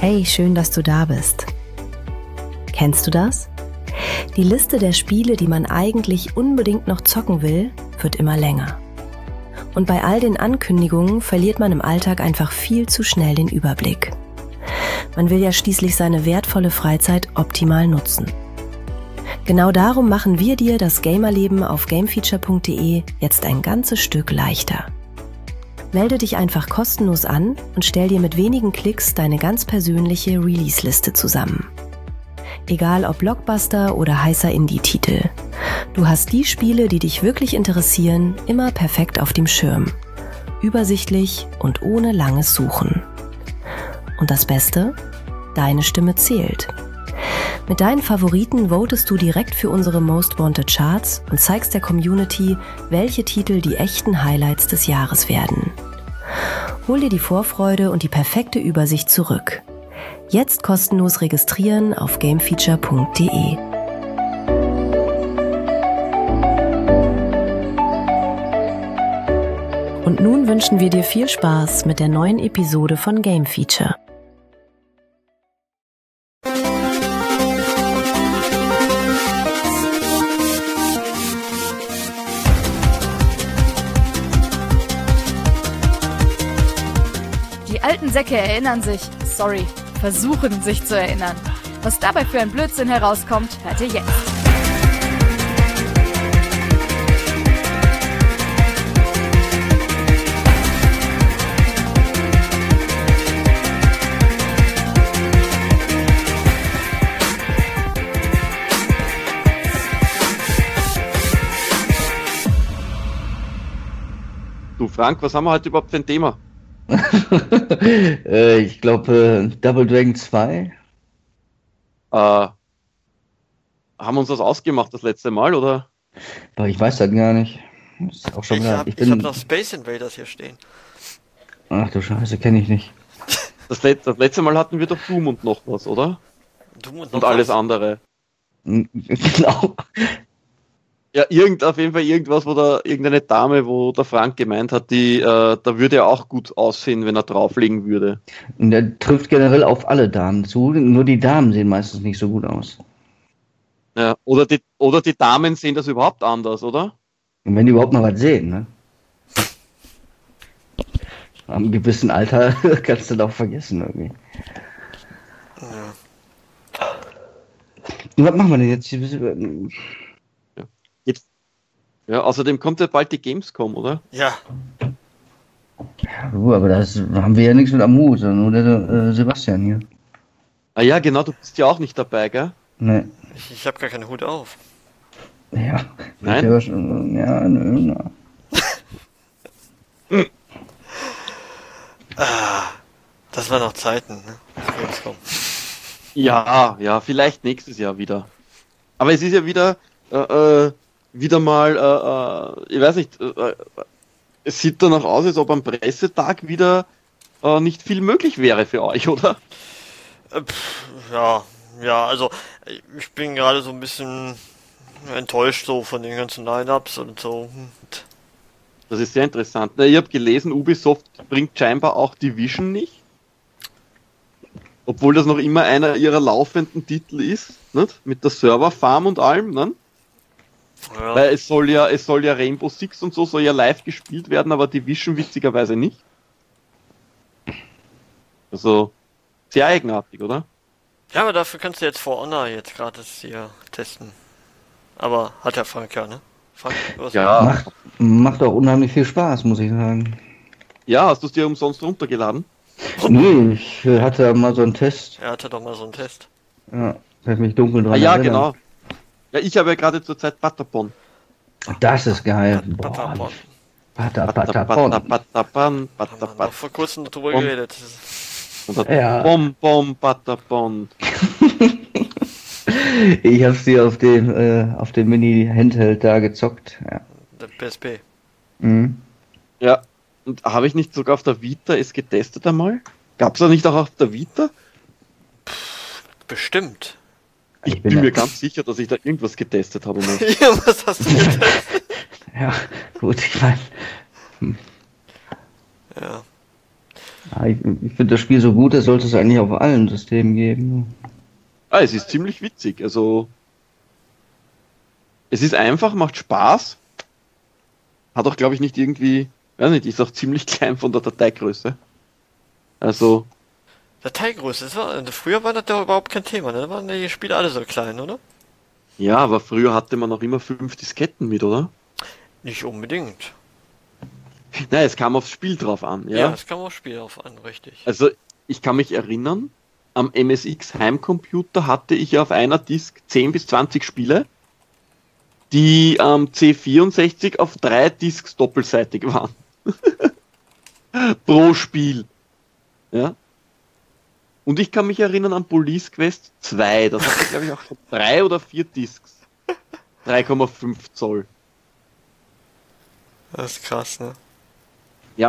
Hey, schön, dass du da bist. Kennst du das? Die Liste der Spiele, die man eigentlich unbedingt noch zocken will, wird immer länger. Und bei all den Ankündigungen verliert man im Alltag einfach viel zu schnell den Überblick. Man will ja schließlich seine wertvolle Freizeit optimal nutzen. Genau darum machen wir dir das Gamerleben auf gamefeature.de jetzt ein ganzes Stück leichter. Melde dich einfach kostenlos an und stell dir mit wenigen Klicks deine ganz persönliche Release-Liste zusammen. Egal ob Blockbuster oder heißer Indie-Titel. Du hast die Spiele, die dich wirklich interessieren, immer perfekt auf dem Schirm. Übersichtlich und ohne langes Suchen. Und das Beste? Deine Stimme zählt. Mit deinen Favoriten votest du direkt für unsere Most Wanted Charts und zeigst der Community, welche Titel die echten Highlights des Jahres werden. Hol dir die Vorfreude und die perfekte Übersicht zurück. Jetzt kostenlos registrieren auf gamefeature.de. Und nun wünschen wir dir viel Spaß mit der neuen Episode von Game Feature. Die alten Säcke erinnern sich, versuchen sich zu erinnern. Was dabei für ein Blödsinn herauskommt, hört ihr jetzt. Du Frank, was haben wir heute überhaupt für ein Thema? Ich glaube Double Dragon 2. Haben wir uns das ausgemacht das letzte Mal, oder? Aber ich weiß das gar nicht. Ist auch schon Ich hab noch Space Invaders hier stehen. Ach du Scheiße, kenne ich nicht. Das letzte Mal hatten wir doch Doom und noch was, oder? Doom und noch Und alles was? andere. Genau. Ja, auf jeden Fall irgendwas, wo da irgendeine Dame, wo der Frank gemeint hat, da würde er auch gut aussehen, wenn er drauflegen würde. Und der trifft generell auf alle Damen zu, nur die Damen sehen meistens nicht so gut aus. Ja, oder die Damen sehen das überhaupt anders, oder? Und wenn die überhaupt mal was sehen, ne? Ab einem gewissen Alter kannst du das auch vergessen irgendwie. Ja. Und was machen wir denn jetzt? Ja, außerdem kommt ja bald die Gamescom, oder? Ja, Ja, du, aber das haben wir ja nichts mit am Hut, sondern nur der Sebastian hier. Ah ja, genau, du bist ja auch nicht dabei, gell? Ne. ich habe gar keinen Hut auf. Ja. Nein? Ja, nö. Das waren noch Zeiten, ne? Gamescom. Ja, vielleicht nächstes Jahr wieder. Aber es ist ja wieder mal, ich weiß nicht, es sieht danach aus, als ob am Pressetag wieder nicht viel möglich wäre für euch, oder? Ja, also ich bin gerade so ein bisschen enttäuscht so von den ganzen Line-Ups und so. Das ist sehr interessant. Na, ich habe gelesen, Ubisoft bringt scheinbar auch Division nicht. Obwohl das noch immer einer ihrer laufenden Titel ist, nicht? Mit der Serverfarm und allem, ne? Ja. Weil es soll ja Rainbow Six und so soll ja live gespielt werden, aber Division witzigerweise nicht. Also sehr eigenartig, oder? Ja, aber dafür kannst du jetzt For Honor jetzt gratis hier testen. Aber hat ja Frank ja, ne? Frank, was? Ja. Macht auch unheimlich viel Spaß, muss ich sagen. Ja, hast du es dir umsonst runtergeladen? Nee, ich hatte mal so einen Test. Er hatte doch mal so einen Test. Ja, kann ich mich dunkel dran Ja, erinnern. genau. Ja, ich habe ja gerade zur Zeit Patapon. Das ist geil. Patapon. Patapon. Haben wir noch vor kurzem drüber geredet. Ja. Bom, Patapon. Ich hab's dir auf dem Mini-Handheld da gezockt. Ja. Der PSP. Mhm. Ja, und habe ich nicht sogar auf der Vita es getestet einmal? Gab's da nicht auch auf der Vita? Bestimmt. Ich bin mir ganz sicher, dass ich da irgendwas getestet habe. Ja, was hast du getestet? Ja, gut, ich meine. Ja. Ja, ich finde das Spiel so gut, das sollte es eigentlich auf allen Systemen geben. Es ist ziemlich witzig. Also, es ist einfach, macht Spaß. Hat auch, glaube ich, nicht irgendwie, weiß nicht, ist auch ziemlich klein von der Dateigröße. Also, Dateigröße, früher war das ja überhaupt kein Thema, ne? Da waren die Spiele alle so klein, oder? ja, aber früher hatte man auch immer 5 Disketten mit, oder? Nicht unbedingt. Nein, es kam aufs Spiel drauf an, Ja, ja. das kam aufs Spiel auf an, richtig. Also, ich kann mich erinnern, am MSX Heimcomputer hatte ich auf einer Disk 10 bis 20 Spiele, die am C64 auf 3 Disks doppelseitig waren. Pro Spiel. Ja. Und ich kann mich erinnern an Police Quest 2, das hatte, glaube ich, auch schon 3 oder 4 Disks. 3,5 Zoll. Das ist krass, ne? Ja.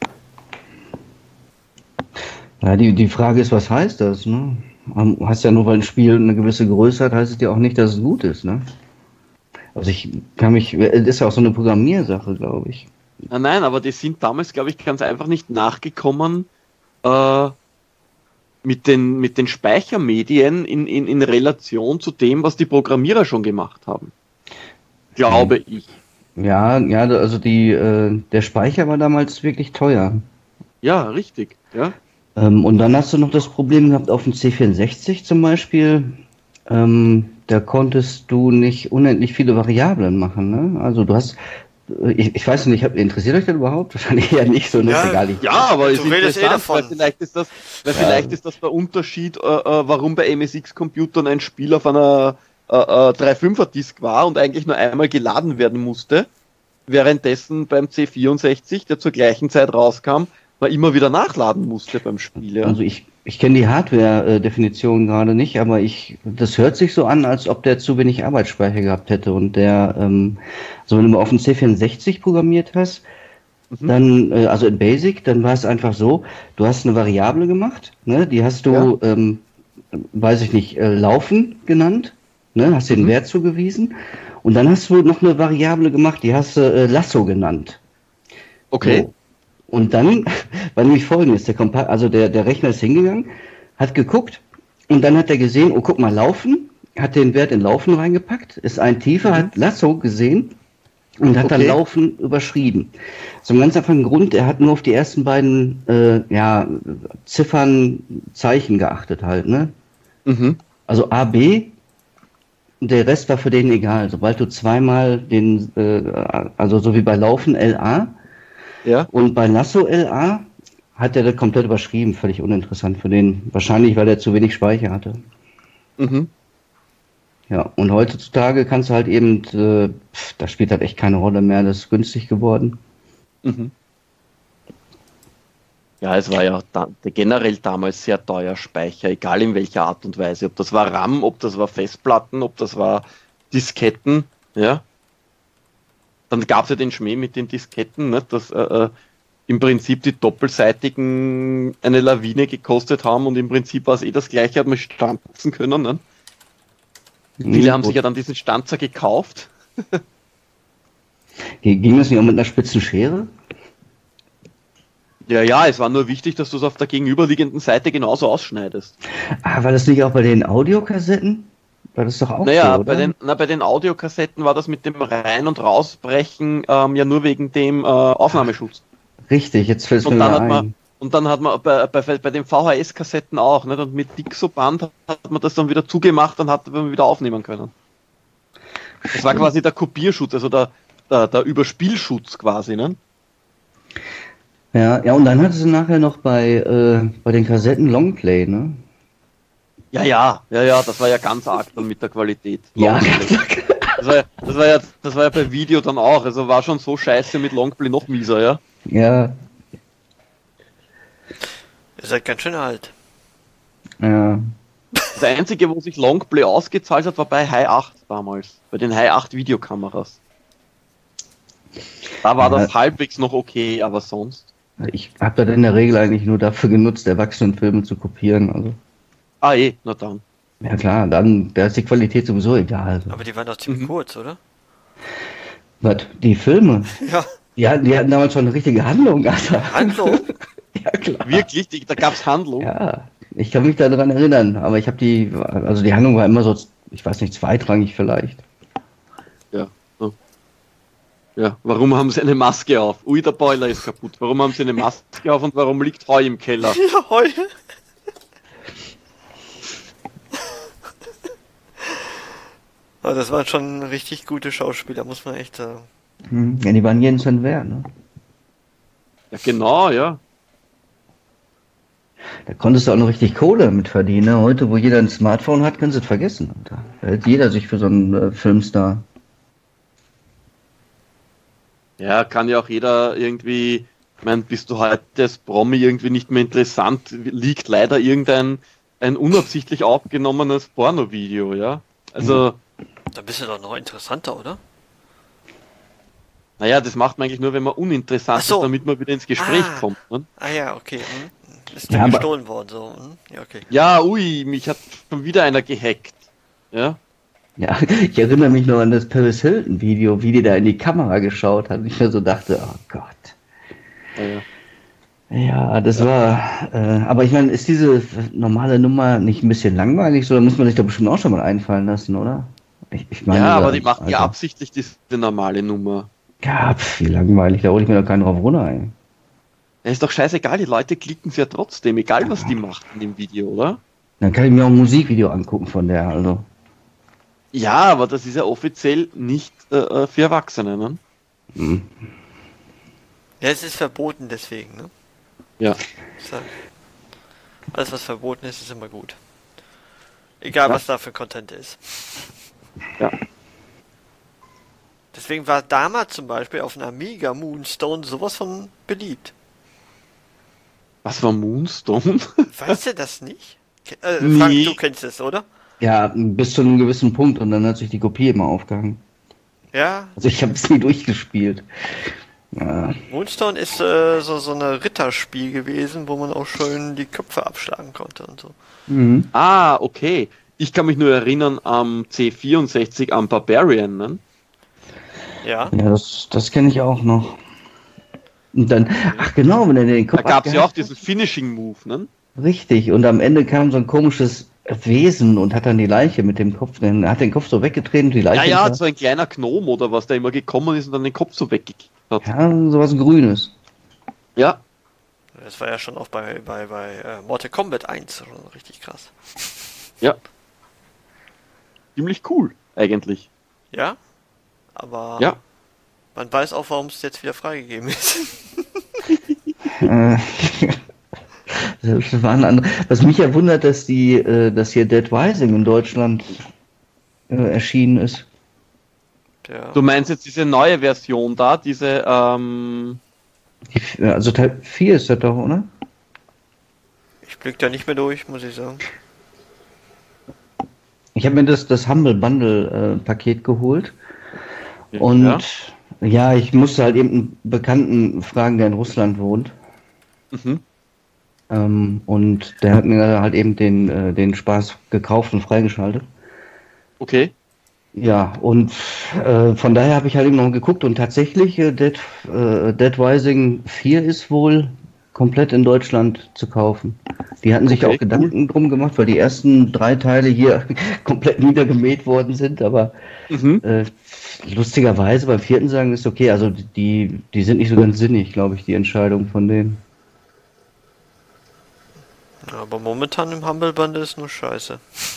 Ja, die Frage ist, was heißt das, ne? Heißt ja nur, weil ein Spiel eine gewisse Größe hat, heißt es ja auch nicht, dass es gut ist, ne? Also das ist ja auch so eine Programmiersache, glaube ich. Nein, aber die sind damals, glaube ich, ganz einfach nicht nachgekommen mit den Speichermedien in Relation zu dem, was die Programmierer schon gemacht haben. Glaube ich. Ja, also der Speicher war damals wirklich teuer. Ja, richtig. Ja. Und dann hast du noch das Problem gehabt auf dem C64 zum Beispiel. Da konntest du nicht unendlich viele Variablen machen, ne? Also du hast, ich weiß nicht, interessiert euch das überhaupt? Wahrscheinlich eher nicht so, ne? Ja, Ist egal. Ich, Ja, aber es ist redest interessant, weil davon. vielleicht ist das der Unterschied, warum bei MSX-Computern ein Spiel auf einer 3.5er-Disk war und eigentlich nur einmal geladen werden musste, währenddessen beim C64, der zur gleichen Zeit rauskam, man immer wieder nachladen musste beim Spiel. Ja. Also ich kenne die Hardware-Definition gerade nicht, aber das hört sich so an, als ob der zu wenig Arbeitsspeicher gehabt hätte und also wenn du mal auf dem C64 programmiert hast, dann, also in Basic, dann war es einfach so, du hast eine Variable gemacht, ne, die hast du, weiß ich nicht, laufen genannt, ne, hast den Wert zugewiesen und dann hast du noch eine Variable gemacht, die hast du Lasso genannt. Okay. So. Und dann war nämlich folgendes, der Rechner ist hingegangen, hat geguckt und dann hat er gesehen, oh guck mal, Laufen, hat den Wert in Laufen reingepackt, ist ein tiefer, hat Lasso gesehen und hat dann Laufen überschrieben. Zum ganz einfachen Grund, er hat nur auf die ersten beiden Ziffern, Zeichen geachtet halt, ne? Mhm. Also A, B, der Rest war für den egal. Sobald du zweimal also so wie bei Laufen LA, ja. Und bei Lasso LA hat er das komplett überschrieben, völlig uninteressant für den. Wahrscheinlich, weil er zu wenig Speicher hatte. Mhm. Ja, und heutzutage kannst du halt eben, das spielt halt echt keine Rolle mehr, das ist günstig geworden. Mhm. Ja, es war ja generell damals sehr teuer Speicher, egal in welcher Art und Weise. Ob das war RAM, ob das war Festplatten, ob das war Disketten, ja. Dann gab es ja den Schmäh mit den Disketten, ne, dass im Prinzip die doppelseitigen eine Lawine gekostet haben und im Prinzip war es das gleiche, hat man stanzen können. Ne? Viele haben sich ja dann diesen Stanzer gekauft. Ging das nicht auch mit einer spitzen Schere? Ja, es war nur wichtig, dass du es auf der gegenüberliegenden Seite genauso ausschneidest. War das nicht auch bei den Audiokassetten? War das doch auch so, oder? Bei den Audiokassetten war das mit dem Rein- und Rausbrechen ja nur wegen dem Aufnahmeschutz. Richtig, jetzt fällt es mir ein. Und dann hat man bei den VHS-Kassetten auch, nicht? Und mit Dixoband hat man das dann wieder zugemacht, dann hat man wieder aufnehmen können. Das war quasi der Kopierschutz, also der Überspielschutz quasi, ne? Ja, und dann hattest du nachher noch bei den Kassetten Longplay, ne? Ja, das war ja ganz arg dann mit der Qualität. Ja. Das war ja bei Video dann auch, also war schon so scheiße mit Longplay noch mieser, ja? Ja. Ihr seid ganz schön alt. Ja. Das einzige, wo sich Longplay ausgezahlt hat, war bei High 8 damals, bei den High 8 Videokameras. Da war das halbwegs noch okay, aber sonst. Ich habe das in der Regel eigentlich nur dafür genutzt, Erwachsenenfilme zu kopieren, also. Na dann. Ja klar, da ist die Qualität sowieso egal. Also. Aber die waren doch ziemlich kurz, oder? Was? Die Filme? Ja. Die hatten damals schon eine richtige Handlung, Alter. Handlung? Ja, klar. Wirklich? Da gab es Handlung? Ja, ich kann mich daran erinnern, aber ich habe die Handlung war immer so, ich weiß nicht, zweitrangig vielleicht. Ja. So. Ja, warum haben sie eine Maske auf? Ui, der Boiler ist kaputt. Warum haben sie eine Maske auf und warum liegt Heu im Keller? Ja, Heu. Aber das waren schon richtig gute Schauspieler, muss man echt sagen. Ja, die waren jeden Cent wert, ne? Ja, genau, ja. Da konntest du auch noch richtig Kohle mit verdienen. Ne? Heute, wo jeder ein Smartphone hat, kannst du es vergessen. Da hält jeder sich für so einen Filmstar. Ja, kann ja auch jeder irgendwie, ich meine, bist du heute als Promi irgendwie nicht mehr interessant, liegt leider irgendein ein unabsichtlich aufgenommenes Porno-Video, ja. Also, Da bist du doch noch interessanter, oder? naja, das macht man eigentlich nur, wenn man uninteressant Ach so. ist, damit man wieder ins Gespräch Ah. kommt. Ne? Ah ja, okay. Ist Ja, dann aber- gestohlen worden, so. Ja, okay. Ja, ui, mich hat schon wieder einer gehackt. Ja, Ja, ich erinnere mich noch an das Paris Hilton Video, wie die da in die Kamera geschaut hat. Und ich mir so dachte, oh Gott. ja. Ja, das war, aber ich meine, ist diese normale Nummer nicht ein bisschen langweilig? So, da muss man sich doch bestimmt auch schon mal einfallen lassen, oder? Ich meine, Ja, aber da- die machen ja Alter. absichtlich diese normale Nummer. Ja, wie langweilig, da hole ich mir doch keinen drauf runter, ey. Ja, ist doch scheißegal, die Leute klicken es ja trotzdem, egal was die macht in dem Video, oder? Dann kann ich mir auch ein Musikvideo angucken von der, also. Ja, aber das ist ja offiziell nicht für Erwachsene, ne? Ja, es ist verboten deswegen, ne? Ja. So. Alles, was verboten ist, ist immer gut. Egal, Ja. was da für Content ist. Ja. Deswegen war damals zum Beispiel auf einer Amiga Moonstone sowas von beliebt. Was war Moonstone? Weißt du das nicht? Nee. Frank, du kennst es, oder? Ja, bis zu einem gewissen Punkt und dann hat sich die Kopie immer aufgehangen. Ja, Also ich habe es nie durchgespielt. Ja, Moonstone ist so eine Ritterspiel gewesen, wo man auch schön die Köpfe abschlagen konnte und so. Ah, okay. Ich kann mich nur erinnern am C64 am Barbarian, ne? Ja, ja das kenne ich auch noch. Und dann, ach genau, wenn er den Kopf Da gab es ja auch abgehackt diesen Finishing-Move, ne? hat. Richtig, und am Ende kam so ein komisches Wesen und hat dann die Leiche mit dem Kopf, er hat den Kopf so weggetreten, die Leiche. Ja, ja, so ein kleiner Gnom oder was, der immer gekommen ist und dann den Kopf so weggekickt hat. Ja, sowas Grünes. Ja, das war ja schon auch bei Mortal Kombat 1 schon richtig krass. ja. Ziemlich cool, eigentlich. Ja, aber Ja. man weiß auch, warum es jetzt wieder freigegeben ist. Äh, das waren andere. Was mich ja wundert, dass dass hier Dead Rising in Deutschland erschienen ist. Ja. Du meinst jetzt diese neue Version da, diese, Also Teil 4 ist das doch, oder? Ich blick da nicht mehr durch, muss ich sagen. Ich habe mir das Humble Bundle Paket geholt und ja, ich musste halt eben einen Bekannten fragen, der in Russland wohnt. Mhm. Und der hat mir halt eben den Spaß gekauft und freigeschaltet. Okay. Ja, und von daher habe ich halt eben noch geguckt und tatsächlich Dead Rising 4 ist wohl komplett in Deutschland zu kaufen. Die hatten sich Okay, auch Gedanken drum gemacht, weil die ersten 3 Teile hier komplett niedergemäht worden sind, aber Mhm. lustigerweise beim 4. sagen ist okay, also die sind nicht so ganz sinnig, glaube ich, die Entscheidung von denen. Ja, aber momentan im Humble Bundle ist nur Scheiße.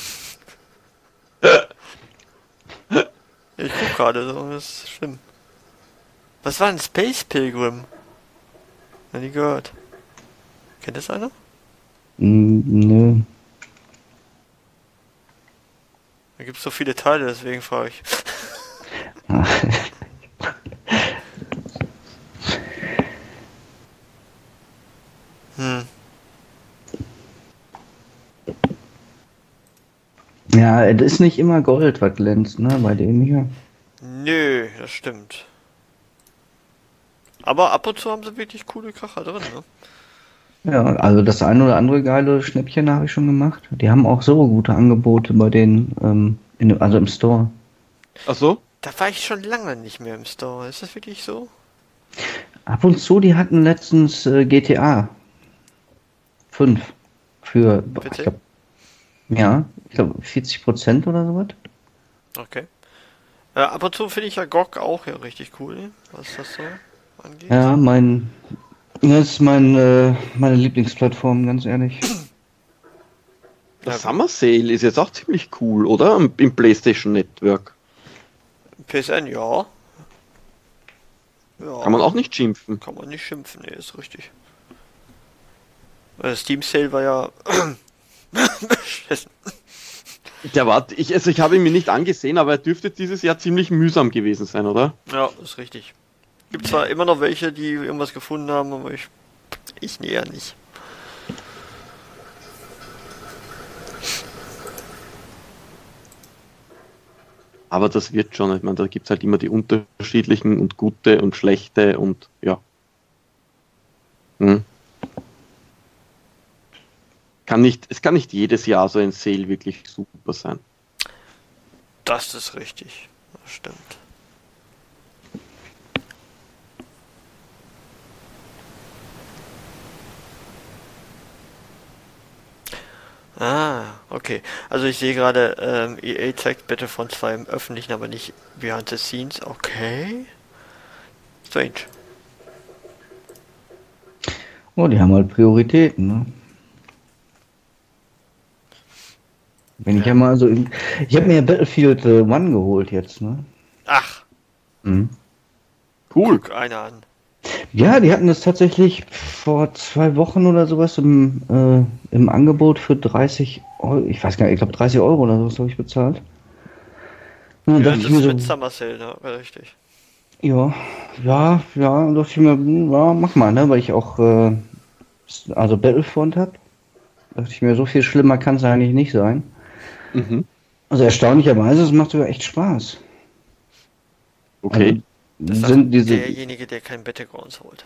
Ich guck gerade so, das ist schlimm. Was war ein Space Pilgrim? Noch nie gehört. Kennt das einer? Nö. Da gibt es so viele Teile, deswegen frage ich. Ja, es ist nicht immer Gold, was glänzt, ne, bei dem hier. Nö, das stimmt. Aber ab und zu haben sie wirklich coole Kracher drin, ne? Ja, also das eine oder andere geile Schnäppchen habe ich schon gemacht. Die haben auch so gute Angebote bei denen, also im Store. Ach so? Da war ich schon lange nicht mehr im Store. Ist das wirklich so? Ab und zu, die hatten letztens GTA 5 für, PC? ich glaube 40% oder sowas. Okay. Ab und zu finde ich ja GOG auch ja richtig cool, was das so angeht. Ja, das ist meine Lieblingsplattform, ganz ehrlich. Der Summer Sale ist jetzt auch ziemlich cool, oder? Im PlayStation Network. PSN, ja. Ja. Kann man auch nicht schimpfen. Kann man nicht schimpfen, nee, ist richtig. Weil Steam Sale war ja beschissen. Ich habe ihn mir nicht angesehen, aber er dürfte dieses Jahr ziemlich mühsam gewesen sein, oder? Ja, ist richtig. Gibt zwar immer noch welche, die irgendwas gefunden haben, aber ich näher nicht. Aber das wird schon, ich meine, da gibt es halt immer die unterschiedlichen und gute und schlechte und ja. Es kann nicht jedes Jahr so ein Sale wirklich super sein. Das ist richtig. Das stimmt. Okay. Also ich sehe gerade, EA zeigt Battlefront 2 im Öffentlichen, aber nicht behind the scenes. Okay. Strange. Oh, die haben halt Prioritäten, ne? Wenn ich ja mal so... Ich habe mir ja Battlefield 1 geholt jetzt, ne? Ach. Mhm. Cool. Guck einer an. Ja, die hatten das tatsächlich vor 2 Wochen oder sowas im Angebot für 30 Euro. Ich weiß gar nicht, ich glaube 30 Euro oder sowas habe ich bezahlt. Und dann Ja, dachte das ich mir ist so, mit Summer Sale, ne? Richtig. ja, und dachte ich mir, ja, mach mal, ne? Weil ich auch also Battlefront habe. Dachte ich mir, so viel schlimmer kann es eigentlich nicht sein. Also erstaunlicherweise, es macht sogar echt Spaß. Okay. Das Also, sind ist derjenige, der kein Battlegrounds holt.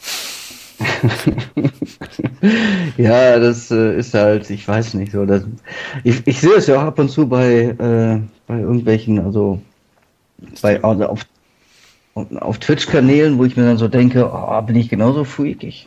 Ja, das ist halt, ich weiß nicht so. Ich sehe es ja auch ab und zu bei irgendwelchen, also auf Twitch-Kanälen, wo ich mir dann so denke, oh, bin ich genauso freakig.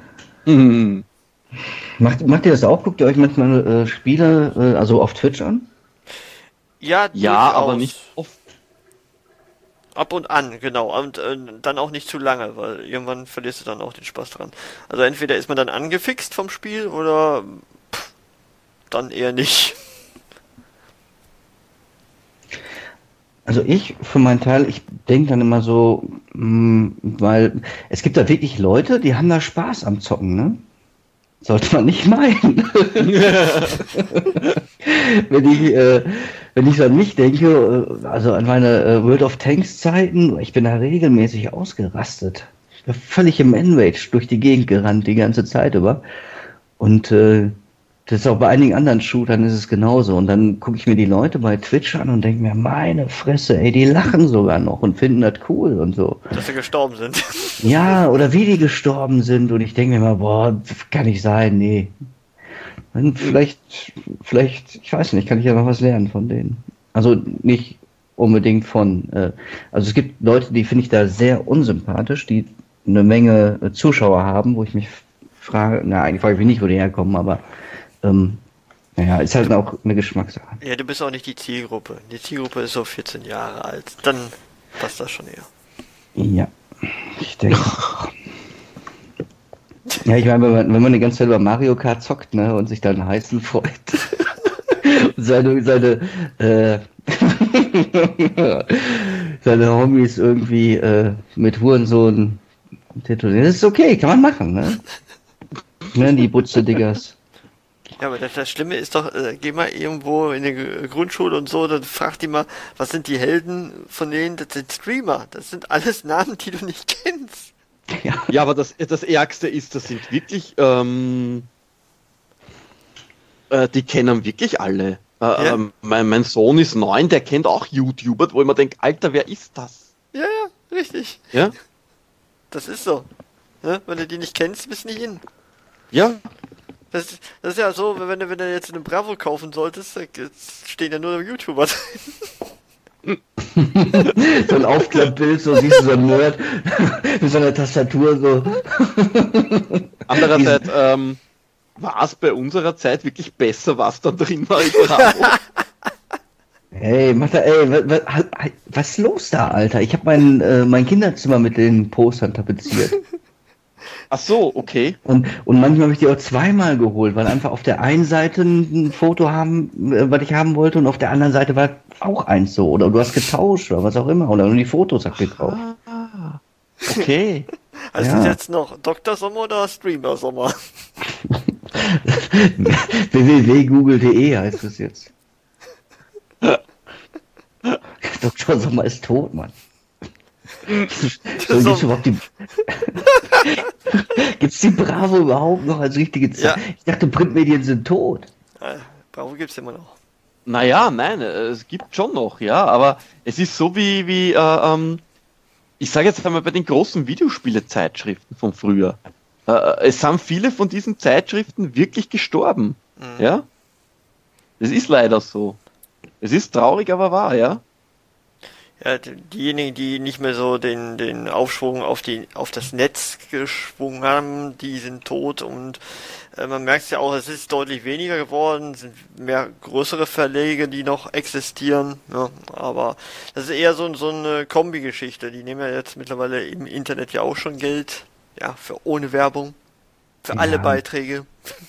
Macht ihr das auch? Guckt ihr euch manchmal Spiele also auf Twitch an? Ja, Ja, aber durchaus. nicht oft. Ab und an, genau. Und dann auch nicht zu lange, weil irgendwann verlierst du dann auch den Spaß dran. Also entweder ist man dann angefixt vom Spiel oder dann eher nicht. Also ich, für meinen Teil, ich denke dann immer so, weil es gibt da wirklich Leute, die haben da Spaß am Zocken, ne? Sollte man nicht meinen. Wenn ich so an mich denke, also an meine World of Tanks Zeiten, ich bin da regelmäßig ausgerastet. Ich bin völlig im Enrage durch die Gegend gerannt die ganze Zeit über. Und das ist auch bei einigen anderen Shootern ist es genauso. Und dann gucke ich mir die Leute bei Twitch an und denke mir, meine Fresse, ey, die lachen sogar noch und finden das cool und so. Dass sie gestorben sind. Ja, oder wie die gestorben sind. Und ich denke mir mal, boah, kann nicht sein, nee. Und vielleicht, ich weiß nicht, kann ich ja noch was lernen von denen. Also nicht unbedingt also es gibt Leute, die finde ich da sehr unsympathisch, die eine Menge Zuschauer haben, wo ich mich frage, eigentlich frage ich mich nicht, wo die herkommen, aber naja, ist halt auch eine Geschmackssache. Ja, du bist auch nicht die Zielgruppe. Die Zielgruppe ist so 14 Jahre alt. Dann passt das schon eher. Ja, ich denke. Ja, ich meine, wenn man eine ganze Zeit über Mario Kart zockt, ne, und sich dann heißen freut. Und seine Homies irgendwie mit Hurensohn tätowieren. Das ist okay, kann man machen, ne? Ne, die Butze-Diggers. Ja, aber das Schlimme ist doch, geh mal irgendwo in die Grundschule und so, dann frag die mal, was sind die Helden von denen? Das sind Streamer. Das sind alles Namen, die du nicht kennst. Ja, aber das Ärgste ist, das sind wirklich, die kennen wirklich alle. Ja. Mein Sohn ist 9, der kennt auch YouTuber, wo ich mir denke, Alter, wer ist das? Ja, richtig. Ja? Das ist so. Ne? Wenn du die nicht kennst, bist du nicht in. Ja. Das ist ja so, wenn du jetzt eine Bravo kaufen solltest, da stehen ja nur YouTuber drin. So ein Aufklappbild, so siehst du so ein Nerd mit so einer Tastatur so. Andererseits, war es bei unserer Zeit wirklich besser, was da drin war in Bravo? Hey, was ist los da, Alter? Ich habe mein Kinderzimmer mit den Postern tapeziert. Ach so, okay. Und manchmal habe ich die auch zweimal geholt, weil einfach auf der einen Seite ein Foto haben, was ich haben wollte, und auf der anderen Seite war auch eins so. Oder du hast getauscht oder was auch immer. Oder nur die Fotos abgekauft. Okay. Heißt das jetzt noch Dr. Sommer oder Streamer Sommer? www.google.de heißt es jetzt. Dr. Sommer ist tot, Mann. Gibt's die Bravo überhaupt noch als richtige Zeit? Ja. Ich dachte, Printmedien sind tot. Bravo gibt's immer noch. Naja, nein, es gibt schon noch, ja, aber es ist so wie ich sage jetzt einmal bei den großen Videospiele-Zeitschriften von früher. Es sind viele von diesen Zeitschriften wirklich gestorben, ja. Es ist leider so. Es ist traurig, aber wahr, ja. Ja, diejenigen, die nicht mehr so den Aufschwung auf das Netz geschwungen haben, die sind tot, und man merkt es ja auch, es ist deutlich weniger geworden, sind mehr größere Verlage, die noch existieren, ja, aber das ist eher so eine Kombi-Geschichte. Die nehmen ja jetzt mittlerweile im Internet ja auch schon Geld, ja, für ohne Werbung, für alle Beiträge.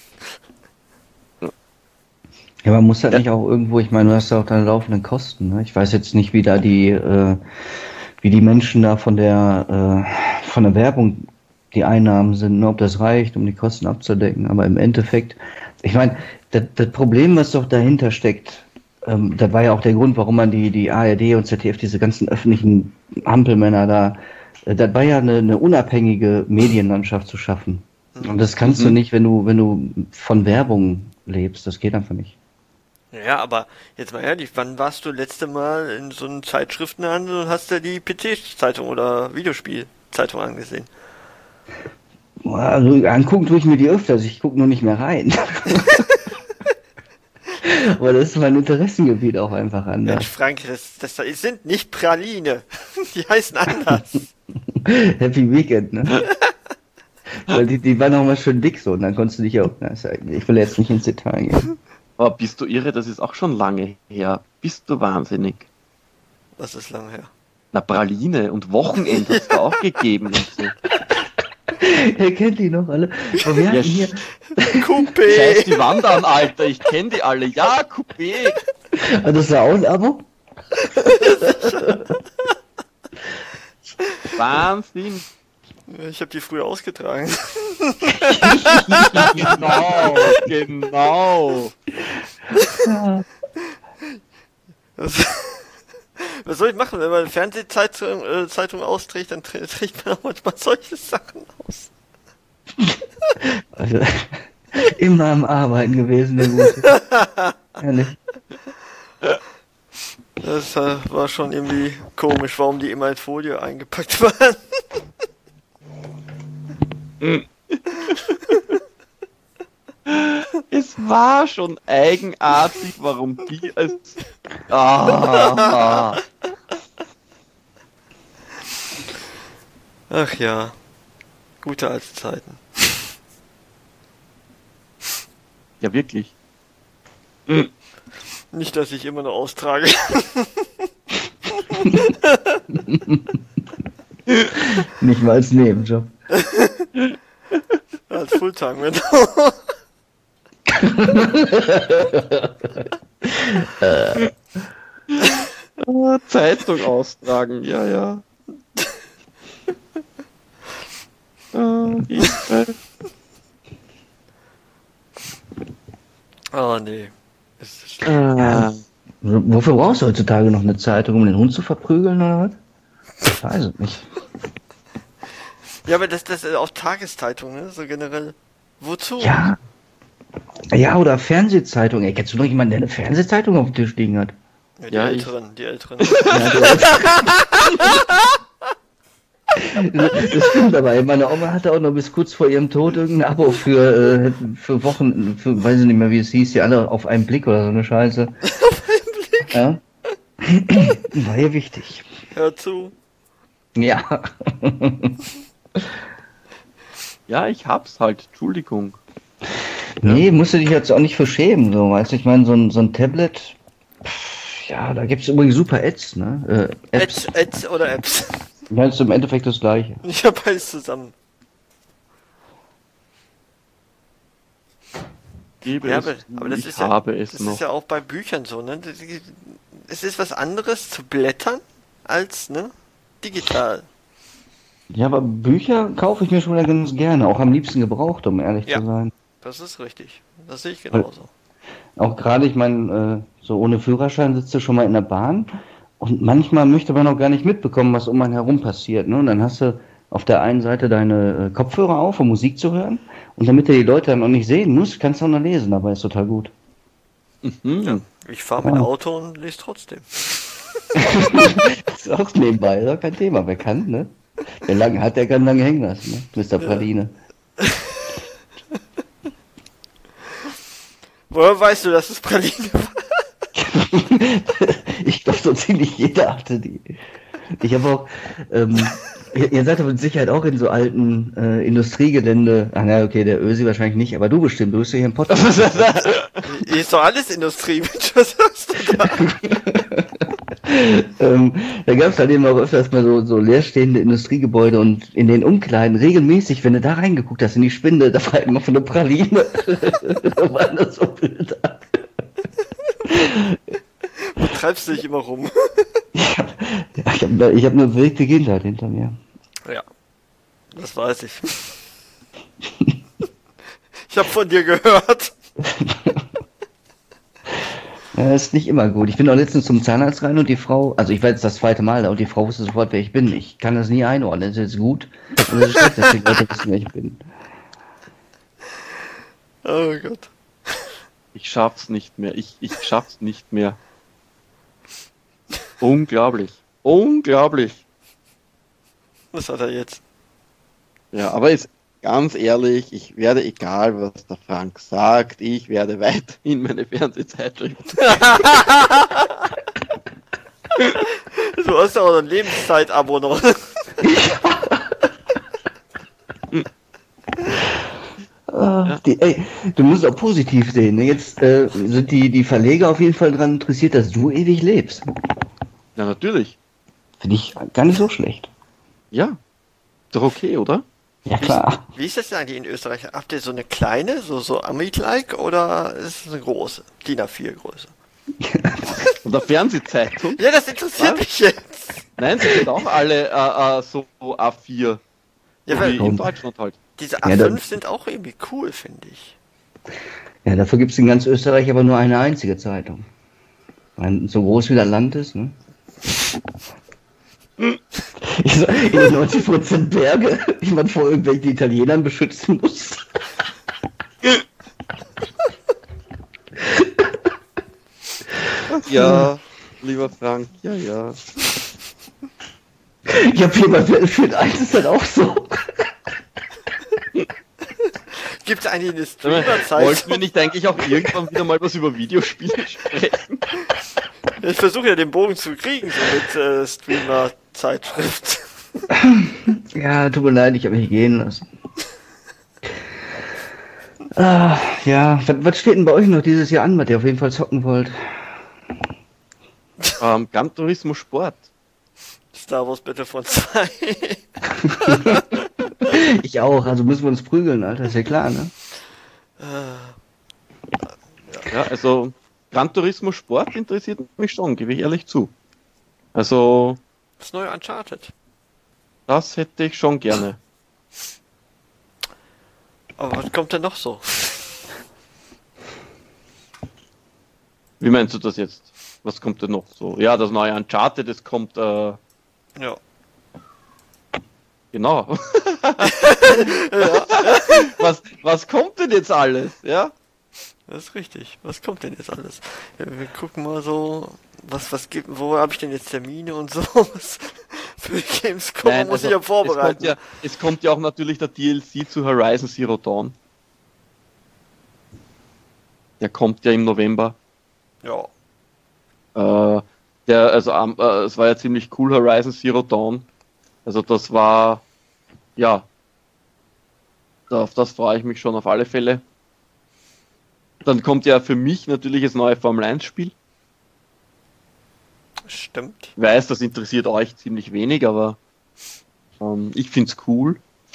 Ja, man muss halt nicht auch irgendwo, ich meine, du hast ja auch deine laufenden Kosten, ne? Ich weiß jetzt nicht, wie da wie die Menschen da von der Werbung die Einnahmen sind, ne? Ob das reicht, um die Kosten abzudecken, aber im Endeffekt, ich meine, das Problem, was doch dahinter steckt, das war ja auch der Grund, warum man die ARD und ZDF, diese ganzen öffentlichen Ampelmänner da, das war ja eine unabhängige Medienlandschaft zu schaffen. Und das kannst du nicht, wenn du von Werbung lebst, das geht einfach nicht. Ja, aber jetzt mal ehrlich, wann warst du letzte Mal in so einem Zeitschriftenhandel und hast dir die PC-Zeitung oder Videospiel-Zeitung angesehen? Also angucken tue ich mir die öfters, ich gucke nur nicht mehr rein. Aber das ist mein Interessengebiet auch einfach anders. Mensch, Frank, das sind nicht Praline. Die heißen anders. Happy Weekend, ne? Weil die waren auch mal schön dick so, und dann konntest du dich auch... Ich will jetzt nicht ins Detail gehen. Oh, bist du irre? Das ist auch schon lange her. Bist du wahnsinnig? Was ist lange her? Na, Praline und Wochenende hast du auch gegeben und so. Ihr kennt die noch alle. Aber wir hatten hier... Coupé! Scheiß die Wand an, Alter. Ich kenne die alle. Ja, Coupé! Und das war auch ein Abo? Wahnsinn! Ich habe die früher ausgetragen. Genau. Was soll ich machen, wenn man eine Fernsehzeitung austrägt, dann trägt man auch manchmal solche Sachen aus. Also, immer am Arbeiten gewesen, der Gute. Ehrlich. Das war schon irgendwie komisch, warum die immer in Folie eingepackt waren. Es war schon eigenartig, warum die als... Ach ja, gute alte Zeiten. Ja, wirklich. Nicht, dass ich immer noch austrage. Nicht mal als Nebenjob. Als Fulltime, genau. Zeitung austragen, ja. Oh nee. Ja. Wofür brauchst du heutzutage noch eine Zeitung, um den Hund zu verprügeln oder was? Ich weiß es nicht. Ja, aber das ist auch Tageszeitung, ne? So generell. Wozu? Ja. Ja, oder Fernsehzeitung. Ey, kennst du noch jemanden, der eine Fernsehzeitung auf dem Tisch liegen hat? Ja, die Älteren. Ja, das stimmt, aber meine Oma hatte auch noch bis kurz vor ihrem Tod irgendein Abo für Wochen, weiß ich nicht mehr, wie es hieß, die alle auf einen Blick oder so eine Scheiße. Auf einen Blick? Ja. War ihr wichtig. Hör zu. Ja. Ja, ich hab's halt, Entschuldigung. Nee, musst du dich jetzt auch nicht für schämen, so, weißt du, ich meine, so ein Tablet, ja, da gibt es übrigens super Ads, ne? Apps. Ads oder Apps? Ja, ist im Endeffekt das Gleiche. Ich habe beides zusammen. Ja, aber das ist ja auch bei Büchern so, ne? Es ist was anderes zu blättern als, ne, digital. Ja, aber Bücher kaufe ich mir schon ganz gerne, auch am liebsten gebraucht, um ehrlich zu sein. Das ist richtig. Das sehe ich genauso. Auch gerade, ich meine, so ohne Führerschein sitzt du schon mal in der Bahn und manchmal möchte man auch gar nicht mitbekommen, was um einen herum passiert. Ne? Und dann hast du auf der einen Seite deine Kopfhörer auf, um Musik zu hören. Und damit du die Leute dann auch nicht sehen musst, kannst du auch noch lesen, aber ist total gut. Mhm. Ja, ich fahre mein Auto und lese trotzdem. Das ist auch nebenbei, ist auch kein Thema. Wer kann, ne? Wer lange hat, der kann lange hängen lassen, ne? Mr. Praline. Woher weißt du, dass es Praline war? Ich glaube, so ziemlich jeder hatte die. Ich habe auch, ihr seid aber mit Sicherheit auch in so alten Industriegelände. Ah, na, okay, der Ösi wahrscheinlich nicht, aber du bestimmt, du bist ja hier im Podcast. Hier ist doch alles Industrie, Mensch, was hast du da? Da gab es halt eben auch öfters mal so leerstehende Industriegebäude und in den Umkleiden regelmäßig, wenn du da reingeguckt hast in die Spinde, da war immer von der Praline. Da waren das so Bilder. Wo treibst du dich immer rum? Ja, ich hab eine wilde Kindheit hinter mir. Ja, das weiß ich. Ich habe von dir gehört. Ja, das ist nicht immer gut. Ich bin auch letztens zum Zahnarzt rein und die Frau, also ich war jetzt das zweite Mal da und die Frau wusste sofort, wer ich bin. Ich kann das nie einordnen. Das ist jetzt gut und das ist schlecht, dass die Leute wissen, wer ich bin. Oh Gott. Ich schaff's nicht mehr. Ich schaff's nicht mehr. Unglaublich. Unglaublich. Was hat er jetzt? Ja, aber ist ganz ehrlich, ich werde, egal was der Frank sagt, ich werde weiterhin meine Fernsehzeitschrift. Du hast ja auch ein Lebenszeit-Abo noch. Ey, du musst auch positiv sehen. Ne? Jetzt sind die Verleger auf jeden Fall daran interessiert, dass du ewig lebst. Ja, natürlich. Finde ich gar nicht so schlecht. Ja. Ist doch okay, oder? Ja, klar. Wie ist das denn eigentlich in Österreich? Habt ihr so eine kleine, so Amit-like oder ist es eine große? DIN A4 Größe? Und der Fernsehzeitung? Ja, das interessiert mich jetzt. Nein, sie sind auch alle so A4. Ja, wie in Deutschland halt. Diese A5 sind auch irgendwie cool, finde ich. Ja, dafür gibt es in ganz Österreich aber nur eine einzige Zeitung. So groß wie das Land ist, ne? Ich so, in 90% Berge, die man vor irgendwelchen Italienern beschützen muss. Ja, lieber Frank, ja. Ich habe hier bei Battlefield 1 ist das auch so. Gibt es eigentlich eine Streamer-Zeit? Wollten wir nicht eigentlich auch irgendwann wieder mal was über Videospiele sprechen? Ich versuche ja den Bogen zu kriegen, so mit Streamer-Zeitschrift. Ja, tut mir leid, ich habe mich gehen lassen. Ja, was steht denn bei euch noch dieses Jahr an, was ihr auf jeden Fall zocken wollt? Gran Turismo Sport. Star Wars Battlefront 2. Ich auch, also müssen wir uns prügeln, Alter, ist ja klar, ne? Ja, also Gran Turismo Sport interessiert mich schon, gebe ich ehrlich zu. Also Das neue Uncharted. das hätte ich schon gerne. Aber was kommt denn noch so? Wie meinst du das jetzt? Was kommt denn noch so? Ja, das neue Uncharted, das kommt, Ja. genau. Ja, Was kommt denn jetzt alles? Ja? das ist richtig. Was kommt denn jetzt alles? Ja, wir gucken mal so, was gibt, wo habe ich denn jetzt Termine und so? Was für Gamescom Nein, muss also, ich ja vorbereiten. Es kommt ja auch natürlich der DLC zu Horizon Zero Dawn. Der kommt ja im November. Ja. Es war ja ziemlich cool, Horizon Zero Dawn. Also das war, ja, auf das freue ich mich schon auf alle Fälle. Dann kommt ja für mich natürlich das neue Formel 1 Spiel. Stimmt. Ich weiß, das interessiert euch ziemlich wenig, aber ich find's cool.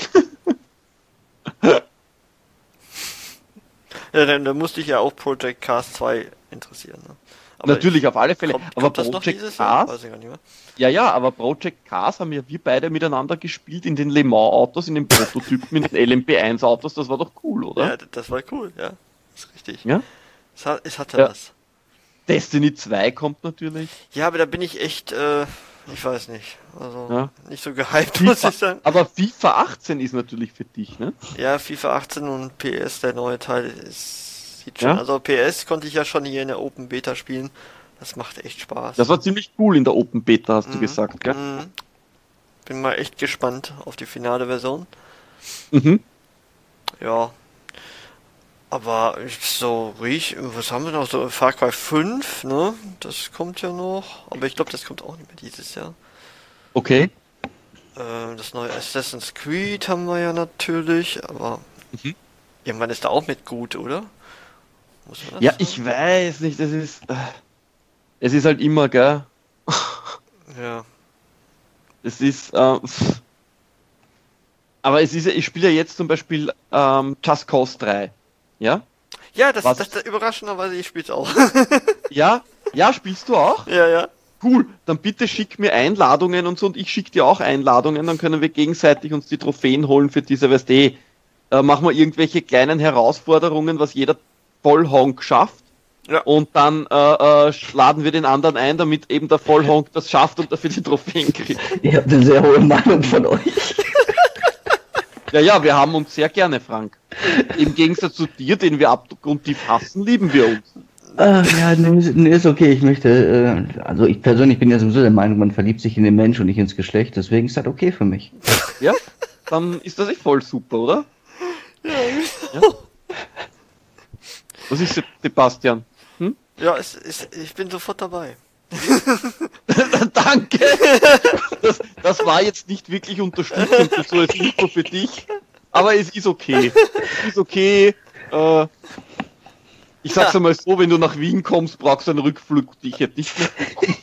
Ja, dann musste ich ja auch Project Cars 2 interessieren. Ne? Aber Natürlich, auf alle Fälle. kommt das noch dieses Jahr? Weiß ich gar nicht mehr. Ja, aber Project Cars haben ja wir beide miteinander gespielt in den Le Mans Autos, in den Prototypen, in den LMP1 Autos. Das war doch cool, oder? Ja, das war cool, ja. Das ist richtig. Ja? Es hatte was. Destiny 2 kommt natürlich. Ja, aber da bin ich echt, ich weiß nicht. Also Ja. nicht so gehypt, muss ich sagen. Aber FIFA 18 ist natürlich für dich, ne? Ja, FIFA 18 und PS, der neue Teil, sieht schon. Ja? Also PS konnte ich ja schon hier in der Open Beta spielen. Das macht echt Spaß. Das war ziemlich cool in der Open Beta, hast du gesagt, gell? Bin mal echt gespannt auf die finale Version. Mhm. Ja. Aber so was haben wir noch? So Far Cry 5, ne? Das kommt ja noch. Aber ich glaube, das kommt auch nicht mehr dieses Jahr. Okay. Das neue Assassin's Creed haben wir ja natürlich, aber irgendwann ist da auch mit gut, oder? Muss man das Ja, sagen? ich weiß nicht, es ist halt immer, gell? Ja. Es ist, aber ich spiele ja jetzt zum Beispiel Just Cause 3, ja? Ja, das Was? überraschenderweise, ich spiel's auch. Ja, spielst du auch? Ja. Cool, dann bitte schick mir Einladungen und so und ich schick dir auch Einladungen, dann können wir gegenseitig uns die Trophäen holen für diese, weißt du, machen wir irgendwelche kleinen Herausforderungen, was jeder Vollhonk schafft. Ja. Und dann laden wir den anderen ein, damit eben der Vollhonk das schafft und dafür die Trophäen kriegt. Ihr habt eine sehr hohe Meinung von euch. Ja, wir haben uns sehr gerne, Frank. Im Gegensatz zu dir, den wir abgrundtief hassen, lieben wir uns. Ja, nee, ist okay. Ich möchte, also ich persönlich bin ja sowieso der Meinung, man verliebt sich in den Mensch und nicht ins Geschlecht. Deswegen ist das okay für mich. Ja, dann ist das echt voll super, oder? Ja. Was ist Sebastian? Ja, ich bin sofort dabei. Danke! Das war jetzt nicht wirklich unterstützend, so als Info für dich, aber es ist okay. Es ist okay. Ich sag's einmal so, wenn du nach Wien kommst, brauchst du einen Rückflugticket, nicht mehr.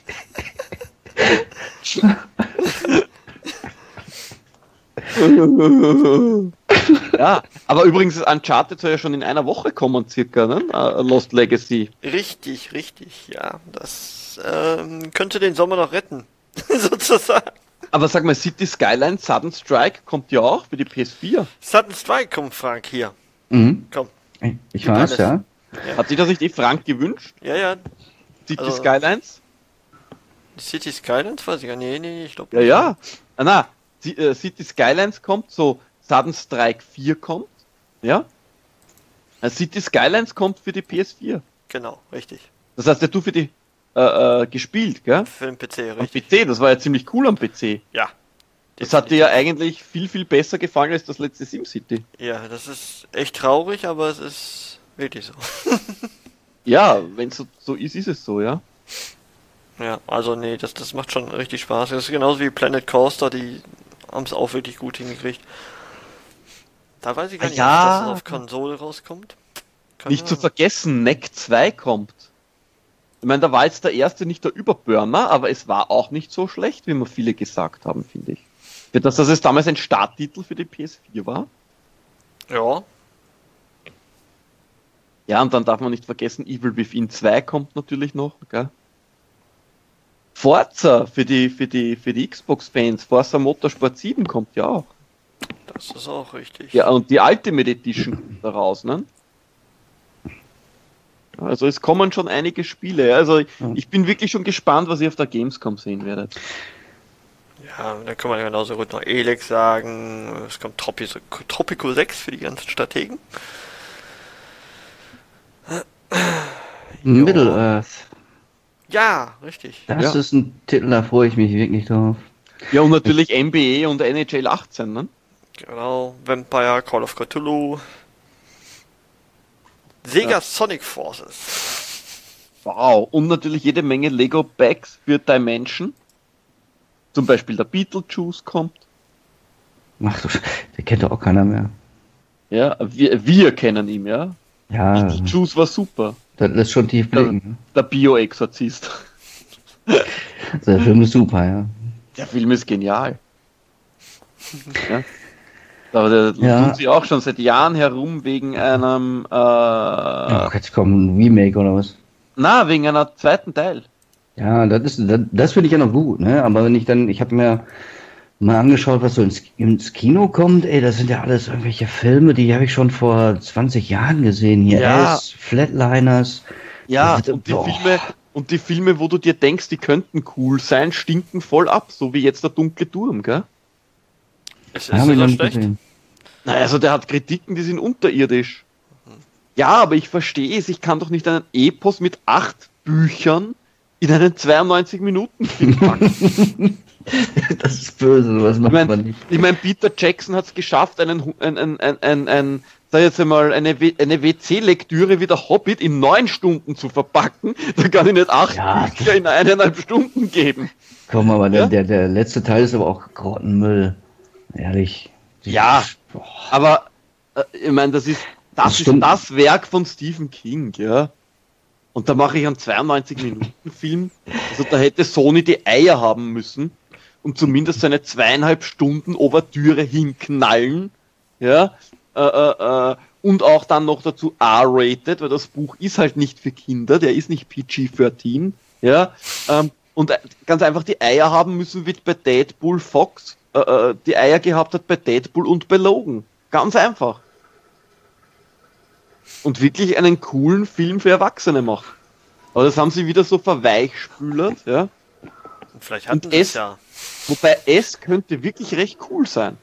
Ja, aber übrigens, Uncharted soll ja schon in einer Woche kommen, circa, ne? Lost Legacy. Richtig, ja. Das könnte den Sommer noch retten, sozusagen. Aber sag mal, City Skyline Sudden Strike kommt ja auch für die PS4. Sudden Strike kommt, Frank, hier. Mhm. Komm. Ich weiß, ja. Hat sich das nicht Frank gewünscht? Ja. City Also- Skylines? City Skylines? Weiß ich gar nicht. Nee, ich glaube Ja. City Skylines kommt, so Sudden Strike 4 kommt, ja. City Skylines kommt für die PS4. Genau, richtig. Das heißt, du für die gespielt, gell? Für den PC, Am richtig. PC, das war ja ziemlich cool am PC. Ja. Das hat dir ja eigentlich viel, viel besser gefallen als das letzte SimCity. Ja, das ist echt traurig, aber es ist wirklich so. Ja, wenn es so ist, ist es so, ja. Ja, also nee, das macht schon richtig Spaß. Das ist genauso wie Planet Coaster, die haben es auch wirklich gut hingekriegt. Da weiß ich gar nicht, Ja. ob das auf Konsole rauskommt. Nicht zu vergessen, Neck 2 kommt. Ich meine, da war jetzt der erste nicht der Überburner, aber es war auch nicht so schlecht, wie mir viele gesagt haben, finde ich. Für das, dass es damals ein Starttitel für die PS4 war. Ja, Ja, und dann darf man nicht vergessen, Evil Within 2 kommt natürlich noch, gell? Forza für die Xbox-Fans, Forza Motorsport 7 kommt ja auch. das ist auch richtig. Ja, und die Ultimate Edition kommt da raus, ne? Also es kommen schon einige Spiele. Also ich bin wirklich schon gespannt, was ihr auf der Gamescom sehen werdet. Ja, dann kann man ja genauso gut noch Elex sagen. Es kommt Tropico 6 für die ganzen Strategen. Middle-earth. Ja, richtig. Das Ja. ist ein Titel, da freue ich mich wirklich drauf. Ja, und natürlich NBA und NHL 18, ne? Genau. Vampire, Call of Cthulhu. Sega Sonic Forces. Wow. Und natürlich jede Menge Lego-Bags für Dimension. Zum Beispiel der Beetlejuice kommt. Ach du, der kennt doch auch keiner mehr. Ja, wir kennen ihn, ja. Ja, Juice war super. das lässt schon tief blicken. Der Bio-Exorzist. Der Film ist super, ja. Der Film ist genial. Ja. Aber der tun sie auch schon seit Jahren herum wegen einem jetzt kommt ein Remake oder was? wegen einer zweiten Teil. Ja, das finde ich ja noch gut, ne? Aber wenn ich habe mir mal angeschaut, was so ins Kino kommt, das sind ja alles irgendwelche Filme, die habe ich schon vor 20 Jahren gesehen. Hier Flatliners. Ja, und die Filme, wo du dir denkst, die könnten cool sein, stinken voll ab, so wie jetzt der Dunkle Turm, gell? Ist das so schlecht? Na, also der hat Kritiken, die sind unterirdisch. Ja, aber ich verstehe es, ich kann doch nicht einen Epos mit 8 Büchern in einen 92-Minuten-Film packen. Das ist böse, was macht man nicht. Ich meine, Peter Jackson hat es geschafft, sag jetzt einmal, eine WC-Lektüre wie der Hobbit in 9 Stunden zu verpacken. Da kann ich nicht 8 Bücher in 1,5 Stunden geben. Komm, aber der letzte Teil ist aber auch Grottenmüll. Ehrlich. Ja, aber ich meine, das ist das Werk von Stephen King, ja. Und da mache ich einen 92-Minuten-Film. Also da hätte Sony die Eier haben müssen und zumindest seine 2,5 Stunden Ouvertüre hinknallen, ja. Und auch dann noch dazu R-rated, weil das Buch ist halt nicht für Kinder, der ist nicht PG-13, ja. Und ganz einfach die Eier haben müssen, wie bei Deadpool Fox die Eier gehabt hat bei Deadpool und bei Logan. Ganz einfach. Und wirklich einen coolen Film für Erwachsene macht. Aber das haben sie wieder so verweichspülert, ja. Und vielleicht hatten sie es ja. Wobei es könnte wirklich recht cool sein.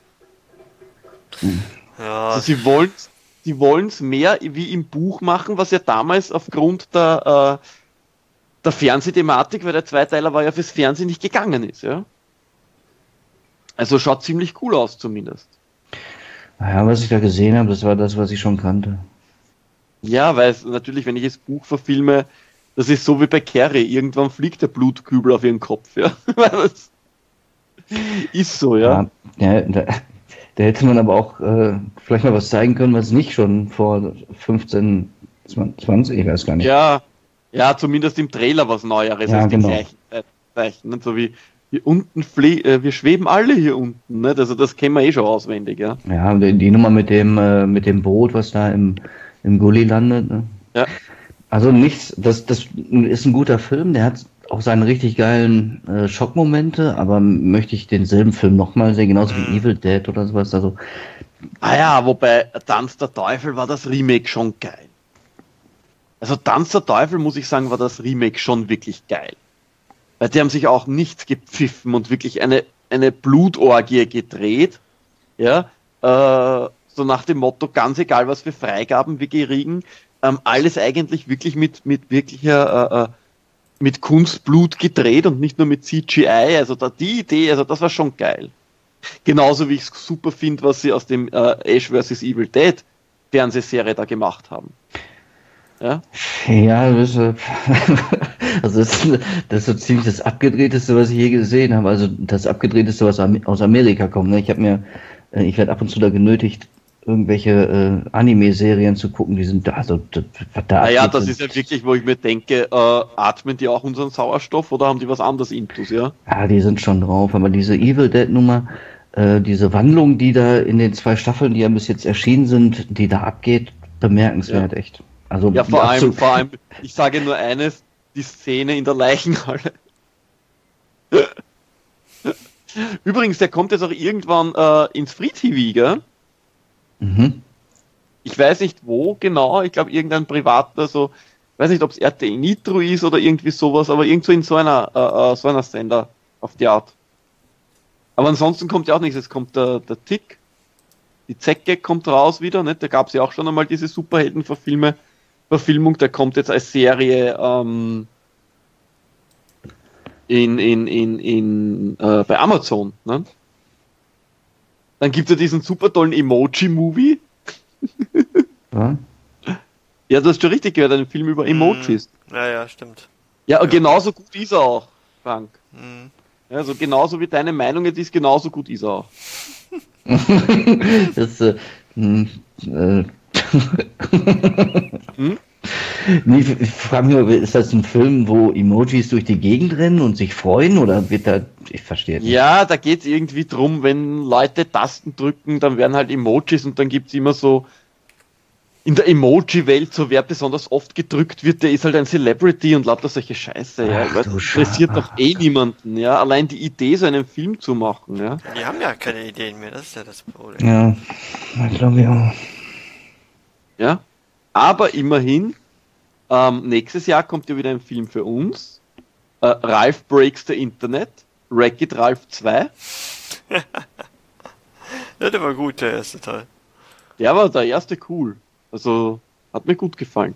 Ja. Also sie wollen es mehr wie im Buch machen, was ja damals aufgrund der Fernsehthematik, weil der Zweiteiler war ja fürs Fernsehen nicht gegangen ist, ja. Also schaut ziemlich cool aus zumindest. Naja, was ich da gesehen habe, das war das, was ich schon kannte. Ja, weil natürlich, wenn ich das Buch verfilme, das ist so wie bei Carrie, irgendwann fliegt der Blutkübel auf ihren Kopf, ja. Das ist so, ja. Da hätte man aber auch vielleicht mal was zeigen können, was nicht schon vor 15, 20, ich weiß gar nicht. Ja, zumindest im Trailer was Neueres als die gleichen Zeichen. So wie hier unten wir schweben alle hier unten, ne? Also das kennen wir eh schon auswendig, ja. Ja, die Nummer mit dem Boot, was da im Gully landet, ne? Ja. Also nichts, das ist ein guter Film, der hat auch seine richtig geilen Schockmomente, aber möchte ich denselben Film nochmal sehen, genauso wie Evil Dead oder sowas, also. Wobei Tanz der Teufel war das Remake schon geil. Also Tanz der Teufel, muss ich sagen, war das Remake schon wirklich geil. Weil die haben sich auch nichts gepfiffen und wirklich eine Blutorgie gedreht. Ja, so nach dem Motto, ganz egal, was für Freigaben wir kriegen, alles eigentlich wirklich mit wirklicher mit Kunstblut gedreht und nicht nur mit CGI. Also die Idee, also das war schon geil. Genauso wie ich es super finde, was sie aus dem Ash vs. Evil Dead Fernsehserie da gemacht haben. Ja, also das ist so ziemlich das Abgedrehteste, was ich je gesehen habe. Also das Abgedrehteste, was aus Amerika kommt. Ne? Ich werde ab und zu da genötigt, irgendwelche Anime-Serien zu gucken, die sind da. Das ist ja wirklich, wo ich mir denke, atmen die auch unseren Sauerstoff oder haben die was anderes intus, ja? Ja, die sind schon drauf, aber diese Evil Dead-Nummer, diese Wandlung, die da in den 2 Staffeln, die ja bis jetzt erschienen sind, die da abgeht, bemerkenswert, echt. Also ja, vor allem, ich sage nur eines, die Szene in der Leichenhalle. Übrigens, der kommt jetzt auch irgendwann ins Free TV, gell? Mhm. Ich weiß nicht wo genau, ich glaube irgendein privater, so, weiß nicht, ob es RTL Nitro ist oder irgendwie sowas, aber irgendwo in so einer Sender auf die Art. Aber ansonsten kommt ja auch nichts, es kommt der Tick, die Zecke kommt raus wieder, ne? Da gab es ja auch schon einmal diese Superheldenverfilmung, der kommt jetzt als Serie bei Amazon, ne? Dann gibt es ja diesen super tollen Emoji-Movie. Ja? Ja, du hast schon richtig gehört, einen Film über Emojis. Ja, stimmt. Ja, und genauso gut ist er auch, Frank. Mhm. Ja, also genauso wie deine Meinung jetzt ist, genauso gut ist er auch. Das Nee, ich frage mich, ist das ein Film, wo Emojis durch die Gegend rennen und sich freuen oder wird da, ich verstehe nicht. Ja, da geht es irgendwie drum, wenn Leute Tasten drücken, dann werden halt Emojis und dann gibt es immer so in der Emoji-Welt, so wer besonders oft gedrückt wird, der ist halt ein Celebrity und lauter solche Scheiße. Ja. Ach, Weil das interessiert doch niemanden. Ja. Allein die Idee, so einen Film zu machen. Ja. Die haben ja keine Ideen mehr, das ist ja das Problem. Ja, ich glaube auch. Ja. Aber immerhin, nächstes Jahr kommt ja wieder ein Film für uns. Ralph Breaks the Internet. Wreck-It Ralph 2. Ja, der war gut, der erste Teil. Der war der erste cool. Also, hat mir gut gefallen.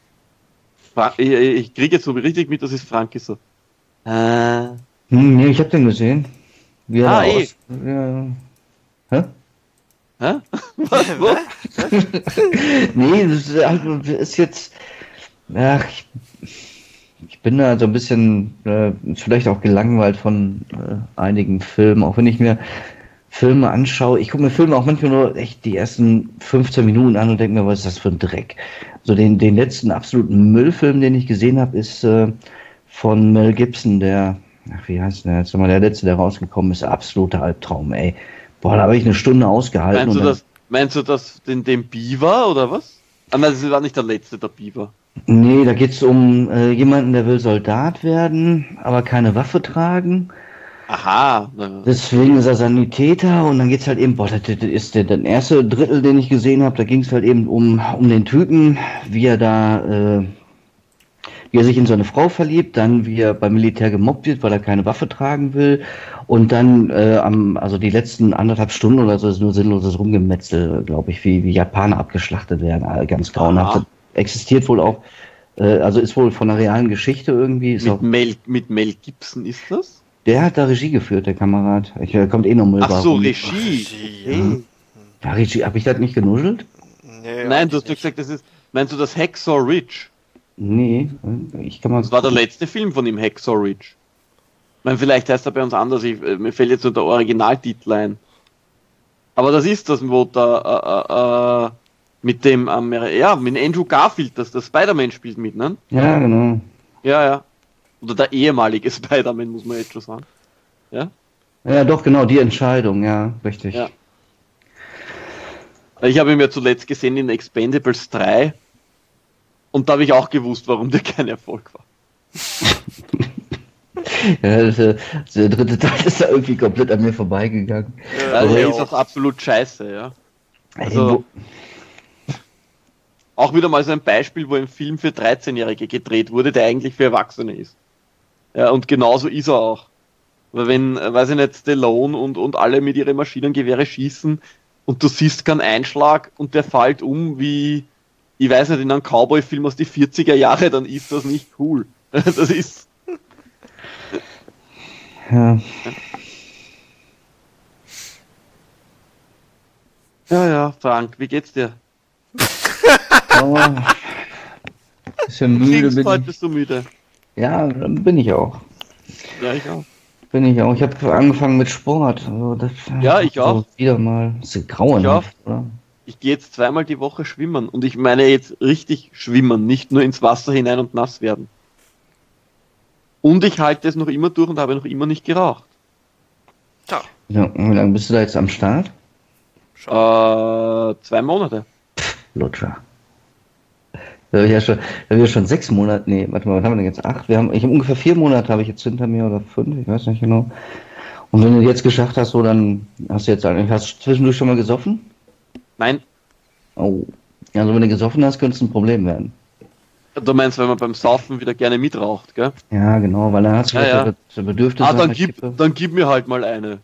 Ich kriege jetzt so richtig mit, dass es Frank ist so. Nee, ich hab den gesehen. Wie er da eh. Ja. Hä? Hä? Was? Nee, das ist jetzt. Ach, ich bin da so ein bisschen vielleicht auch gelangweilt von einigen Filmen, auch wenn ich mir Filme anschaue. Ich gucke mir Filme auch manchmal nur echt die ersten 15 Minuten an und denke mir, was ist das für ein Dreck? So den letzten absoluten Müllfilm, den ich gesehen habe, ist von Mel Gibson, wie heißt der jetzt nochmal, der letzte, der rausgekommen ist, absoluter Albtraum, ey. Boah, da habe ich eine Stunde ausgehalten. Meinst du das den Beaver oder was? Nein, das war nicht der letzte, der Beaver. Nee, da geht's um jemanden, der will Soldat werden, aber keine Waffe tragen. Aha. Deswegen ist er Sanitäter und dann geht's halt eben, boah, das ist der erste Drittel, den ich gesehen habe, da ging's halt eben um den Typen, wie er sich in so eine Frau verliebt, dann wie er beim Militär gemobbt wird, weil er keine Waffe tragen will und dann also die letzten 1,5 Stunden oder so ist nur sinnloses Rumgemetzel, glaube ich, wie Japaner abgeschlachtet werden, ganz grauenhaft. Existiert wohl auch, also ist wohl von einer realen Geschichte irgendwie. Mit Mel Gibson ist das? Der hat da Regie geführt, der Kamerad. Kommt eh noch Müll. Ach so, Regie. Ja, Regie, hab ich das nicht genuschelt? Nee, nein, du hast doch gesagt, meinst du das Hacksaw Ridge? Nee, Das war der letzte Film von ihm, Hacksaw Ridge. Ich meine, vielleicht heißt er bei uns anders, mir fällt jetzt nur der Originaltitel ein. Aber das ist das, wo da mit dem mit Andrew Garfield, das Spider-Man spielt mit, ne? Ja, genau. Ja. Oder der ehemalige Spider-Man, muss man jetzt schon sagen. Ja? Ja, doch, genau, die Entscheidung, ja, richtig. Ja. Ich habe ihn ja zuletzt gesehen in Expendables 3 und da habe ich auch gewusst, warum der kein Erfolg war. Ja, der dritte Teil ist da irgendwie komplett an mir vorbeigegangen. Ja, der ist auch absolut scheiße, ja. Also, auch wieder mal so ein Beispiel, wo ein Film für 13-Jährige gedreht wurde, der eigentlich für Erwachsene ist. Ja, und genauso ist er auch. Weil wenn, weiß ich nicht, Stallone und alle mit ihren Maschinengewehre schießen und du siehst keinen Einschlag und der fällt um wie, ich weiß nicht, in einem Cowboy-Film aus die 40er Jahre, dann ist das nicht cool. Das ist... Ja. Ja, Frank, wie geht's dir? Bisschen müde bin Heute ich. bist du müde. Ja, bin ich auch. Ja, ich auch. Ich habe angefangen mit Sport. Also Ja, ich auch. Wieder mal. Das ist grauenhaft, oder? Ich gehe jetzt 2-mal die Woche schwimmen und ich meine jetzt richtig schwimmen, nicht nur ins Wasser hinein und nass werden. Und ich halte es noch immer durch und habe noch immer nicht geraucht. Ja. Ja, und wie lange bist du da jetzt am Start? 2 Monate. Lutscher. Da habe ich schon 6 Monate, nee, warte mal, was haben wir denn jetzt? 8? Ich habe ungefähr 4 Monate habe ich jetzt hinter mir oder 5, ich weiß nicht genau. Und wenn du jetzt geschafft hast, so, dann hast du zwischendurch schon mal gesoffen? Nein. Oh. Also wenn du gesoffen hast, könnte es ein Problem werden. Du meinst, wenn man beim Saufen wieder gerne mitraucht, gell? Ja, genau, weil dann hast du das Bedürfnis. Dann gib mir halt mal eine.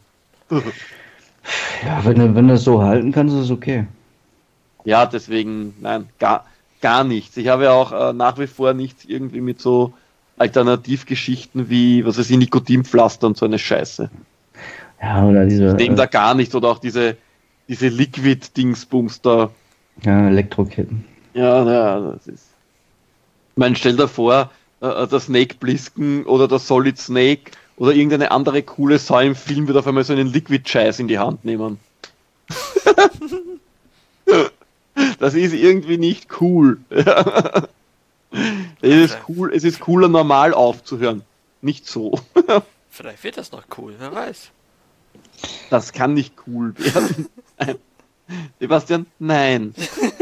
Ja, wenn du es so halten kannst, ist es okay. Ja, deswegen, nein, gar nichts. Ich habe ja auch nach wie vor nichts irgendwie mit so Alternativgeschichten wie, was weiß ich, Nikotinpflaster und so eine Scheiße. Ja, oder diese... Ich nehme da gar nichts, oder auch diese Liquid-Dingsbums da. Ja, Elektroketten. Ja, das ist... Ich meine, stell dir vor, der Snake Plissken oder der Solid Snake oder irgendeine andere coole Sau im Film wird auf einmal so einen Liquid-Scheiß in die Hand nehmen. Das ist irgendwie nicht cool. Es ist cooler, normal aufzuhören. Nicht so. Vielleicht wird das noch cool, wer weiß. Das kann nicht cool werden. Nein. Sebastian, nein.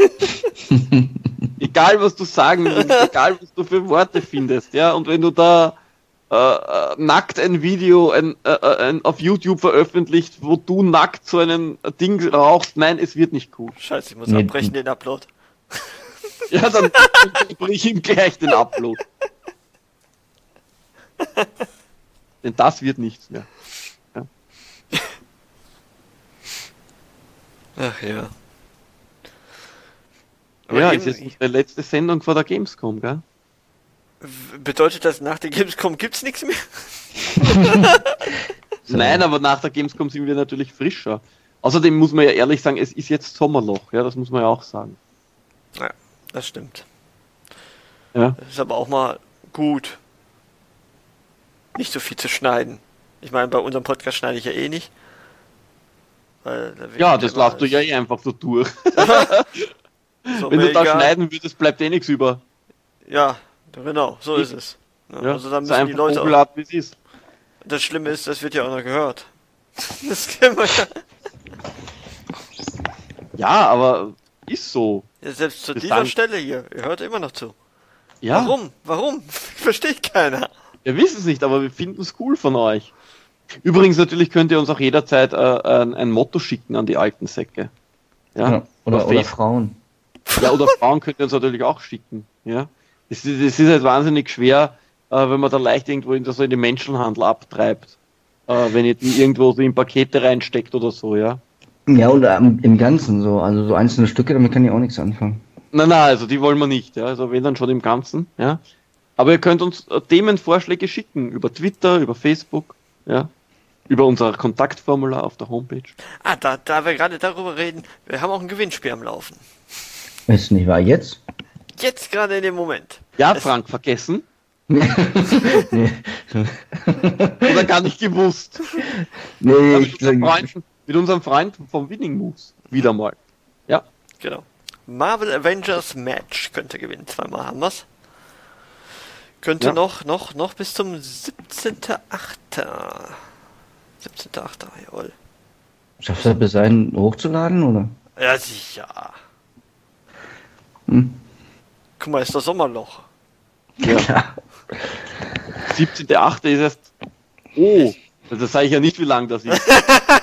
Egal, was du sagen willst, egal, was du für Worte findest, ja, und wenn du da nackt ein Video auf YouTube veröffentlicht, wo du nackt so ein Ding rauchst, nein, es wird nicht cool. Scheiße, ich muss abbrechen den Upload. Ja, dann brich ihm gleich den Upload. Denn das wird nichts mehr. Ja. Ach ja. Ja, ist jetzt unsere letzte Sendung vor der Gamescom, gell? Bedeutet das, nach der Gamescom gibt's nichts mehr? Nein, aber nach der Gamescom sind wir natürlich frischer. Außerdem muss man ja ehrlich sagen, es ist jetzt Sommerloch, ja, das muss man ja auch sagen. Ja, das stimmt. Ja. Das ist aber auch mal gut, nicht so viel zu schneiden. Ich meine, bei unserem Podcast schneide ich ja eh nicht. Weil ja, das lässt du ja eh einfach so durch. So, wenn du da egal. schneiden würdest, bleibt eh nichts über. Ja, genau, so ist es. Ja, also dann ist müssen die einfach Leute Populart, wie es ist. Das Schlimme ist, das wird ja auch noch gehört. Das kennen wir ja. Ja, aber ist so. Ja, selbst zu Bis dieser dann. Stelle hier, ihr hört immer noch zu. Ja, Warum? Versteht keiner. wir wissen es nicht, aber wir finden es cool von euch. Übrigens, natürlich könnt ihr uns auch jederzeit ein Motto schicken an die alten Säcke. Ja? Oder Frauen. Ja, oder Frauen könnt ihr uns natürlich auch schicken. Ja? Es ist halt wahnsinnig schwer, wenn man da leicht irgendwo in den Menschenhandel abtreibt. Wenn ihr die irgendwo so in Pakete reinsteckt oder so, ja. Ja, oder im Ganzen so. Also so einzelne Stücke, damit kann ich auch nichts anfangen. Nein, also die wollen wir nicht. Ja? Also wenn dann schon im Ganzen. Ja? Aber ihr könnt uns Themenvorschläge schicken über Twitter, über Facebook, ja? Über unser Kontaktformular auf der Homepage. Ah, da wir gerade darüber reden, wir haben auch ein Gewinnspiel am Laufen. Ist nicht wahr jetzt? Jetzt gerade in dem Moment. Ja, Frank, vergessen? Oder gar nicht gewusst? Nee, Ja, mit unserem Freund vom Winning Moves. Wieder mal. Ja. Genau. Marvel Avengers Match könnte gewinnen. Zweimal haben wir's. Könnte Ja. noch bis zum 17.8. 17.8. Jawohl. Schaffst du das bis dahin hochzuladen, oder? Ja, sicher. Hm. Guck mal, ist das Sommerloch. Ja. 17.8. ist erst. Oh, das sage ich ja nicht, wie lang das ist.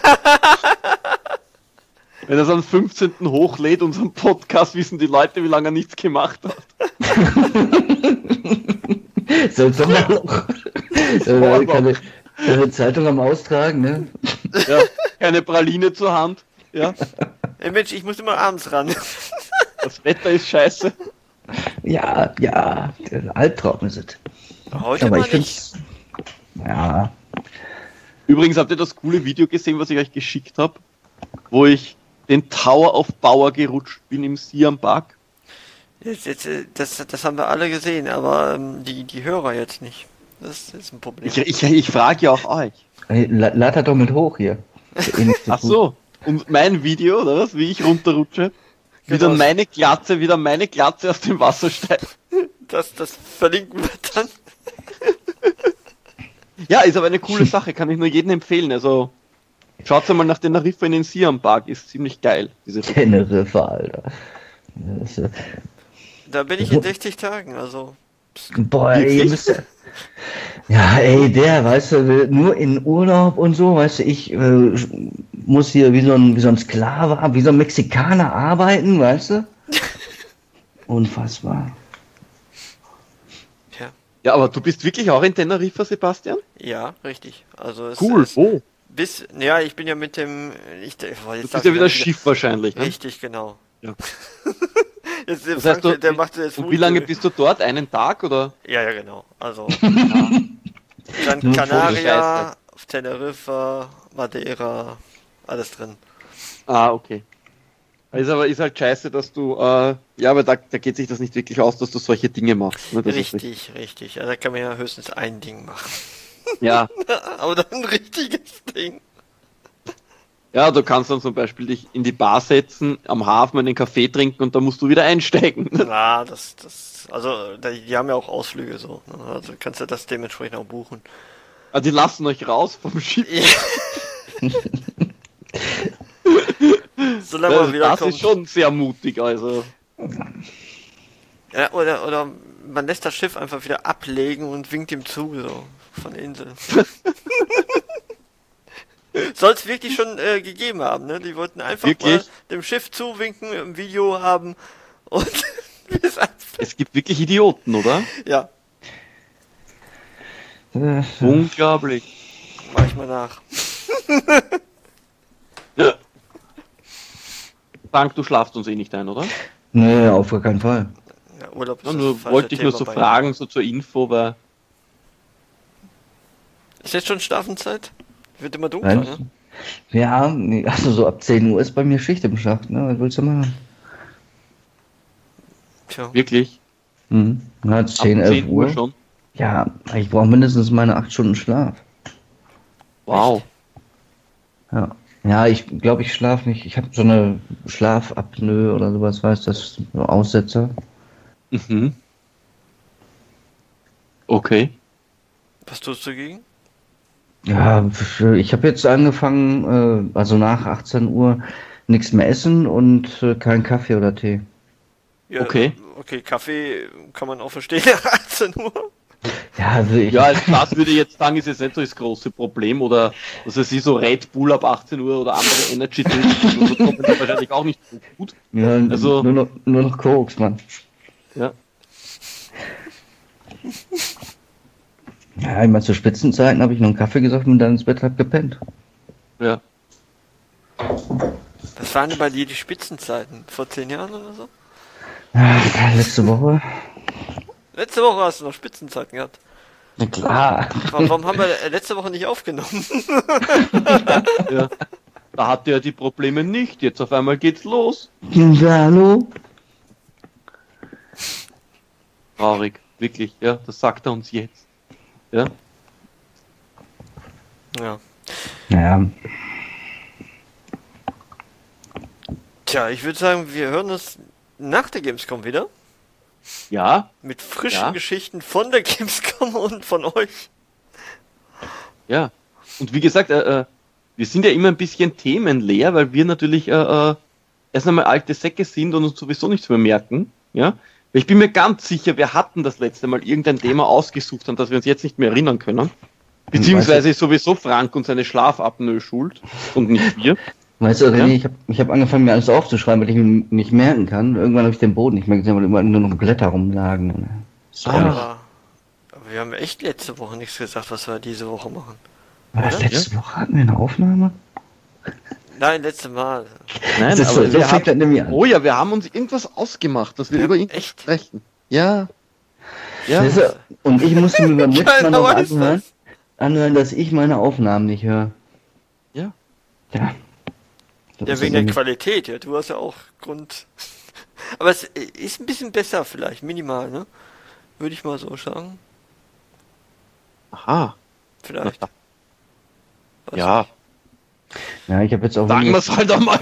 Wenn er es am 15. hochlädt, unseren Podcast, wissen die Leute, wie lange er nichts gemacht hat. So ein Sommerloch. Keine Zeitung am Austragen, ne? Ja, keine Praline zur Hand. Ja, Ey Mensch, ich muss immer abends ran. das Wetter ist scheiße. Ja, der Albtraum ist es. Heute Aber mal ich nicht. find's. Ja. Übrigens, habt ihr das coole Video gesehen, was ich euch geschickt habe? Wo ich den Tower of Power gerutscht bin im Siam Park? Das haben wir alle gesehen, aber die Hörer jetzt nicht. Das ist ein Problem. Ich frage ja auch euch. Hey, lad das doch mit hoch hier. Ach so, und mein Video, oder was? Wie ich runterrutsche? Wie Genau. dann meine Glatze aus dem Wasser steigt. Das verlinken wir dann. Ja, ist aber eine coole Sache, kann ich nur jedem empfehlen. Also, schaut mal nach Teneriffa in den Siam Park, ist ziemlich geil. Diese Teneriffa, Alter. Das ist, Da bin ich in 60 Tagen, also. boah, ey, ihr müsst ja, ey, weißt du, will nur in Urlaub und so, weißt du, ich muss hier wie so ein Sklave, wie so ein Mexikaner arbeiten, weißt du? Unfassbar. Ja. Ja, aber du bist wirklich auch in Teneriffa, Sebastian? Ja, richtig. Also es Cool, ist wo? ja, ich bin ja mit dem. Du bist ja wieder Schiff wahrscheinlich. Ne? Richtig, genau. Ja. Jetzt, Das heißt, der macht jetzt und wie lange bist du dort? Einen Tag oder? Ja, genau. Also. Ja. Gran Nur Canaria, auf Teneriffa, Madeira, alles drin. Ah, okay. Ist halt scheiße, dass du, ja, aber da geht sich das nicht wirklich aus, dass du solche Dinge machst. Ne? Das ist Richtig. Also, da kann man ja höchstens ein Ding machen. Ja, Aber dann ein richtiges Ding. Ja, du kannst dann zum Beispiel dich in die Bar setzen, am Hafen einen Kaffee trinken und dann musst du wieder einsteigen. Na, die haben ja auch Ausflüge so. Ne? Also kannst du das dementsprechend auch buchen. Ah, die lassen euch raus vom Schiff. Solange man wieder das kommt. ist schon sehr mutig, also. Ja, oder man lässt das Schiff einfach wieder ablegen und winkt ihm zu, so, von der Insel. Soll es wirklich schon gegeben haben, ne? Die wollten einfach mal dem Schiff zuwinken, im Video haben und es gibt wirklich Idioten, oder? Ja. Unglaublich. Mach ich mal nach. Ja. Frank, du schlafst uns eh nicht ein, oder? Nee, auf gar keinen Fall. Ja, Urlaub ist nur wollte ich nur so fragen, so zur Info, weil... Ist jetzt schon Schlafenszeit? Wird immer dunkler, ne? Ja, also so ab 10 Uhr ist bei mir Schicht im Schacht, ne? Was willst du machen? Tja. Wirklich? Mhm. Na, 10, 11 Uhr schon? Ja, ich brauche mindestens meine 8 Stunden Schlaf. Wow. Ja. Ja, ich glaube, ich schlafe nicht. Ich habe so eine Schlafapnoe oder sowas, weißt du, das ist so Aussetzer. Mhm. Okay. Was tust du dagegen? Ja, ich habe jetzt angefangen, also nach 18 Uhr nichts mehr essen und kein Kaffee oder Tee. Ja, okay. Okay, Kaffee kann man auch verstehen nach 18 Uhr. Ja, also das würde ich jetzt sagen, ist jetzt nicht so das große Problem, oder also sie so Red Bull ab 18 Uhr oder andere Energy Drinks, das kommt wahrscheinlich auch nicht so gut. Ja, also nur noch Koks, Mann. Ja. Ja, ich meine, zu Spitzenzeiten habe ich noch einen Kaffee gesoffen und dann ins Bett hab gepennt. Ja. Was waren denn bei dir die Spitzenzeiten? Vor 10 Jahren oder so? Ja, letzte Woche. Letzte Woche hast du noch Spitzenzeiten gehabt. Na klar. Warum haben wir letzte Woche nicht aufgenommen? Ja. Da hatte er die Probleme nicht. Jetzt auf einmal geht's los. Ja, hallo? Traurig. Wirklich. Ja, das sagt er uns jetzt. Ja. Ja. Ja. Tja, ich würde sagen, wir hören uns nach der Gamescom wieder. Ja. Mit frischen Geschichten von der Gamescom und von euch. Ja. Und wie gesagt, wir sind ja immer ein bisschen themenleer, weil wir natürlich erst einmal alte Säcke sind und uns sowieso nichts mehr merken. Ja. Ich bin mir ganz sicher, wir hatten das letzte Mal irgendein Thema ausgesucht, an das wir uns jetzt nicht mehr erinnern können. Beziehungsweise ist sowieso Frank und seine Schlafapnoe schuld und nicht wir. Weißt du, René, ich hab angefangen, mir alles aufzuschreiben, weil ich mir nicht merken kann. Irgendwann habe ich den Boden nicht mehr gesehen, weil immer nur noch Blätter rumlagen. Aber wir haben echt letzte Woche nichts gesagt, was wir diese Woche machen. Letzte Woche hatten wir eine Aufnahme? Nein, letzte Mal. Nein, das aber so fängt das nämlich an. Oh ja, wir haben uns irgendwas ausgemacht, dass wir über ihn sprechen. Ja. Ja. Und ich musste mir beim letzten Mal noch anhören, dass ich meine Aufnahmen nicht höre. Ja. Ja. Ja, wegen der Qualität, ja. Du hast ja auch Grund. Aber es ist ein bisschen besser vielleicht, minimal, ne? Würde ich mal so sagen. Aha. Vielleicht. Ja. Ja, ich habe jetzt auch... Sagen wir es halt einmal.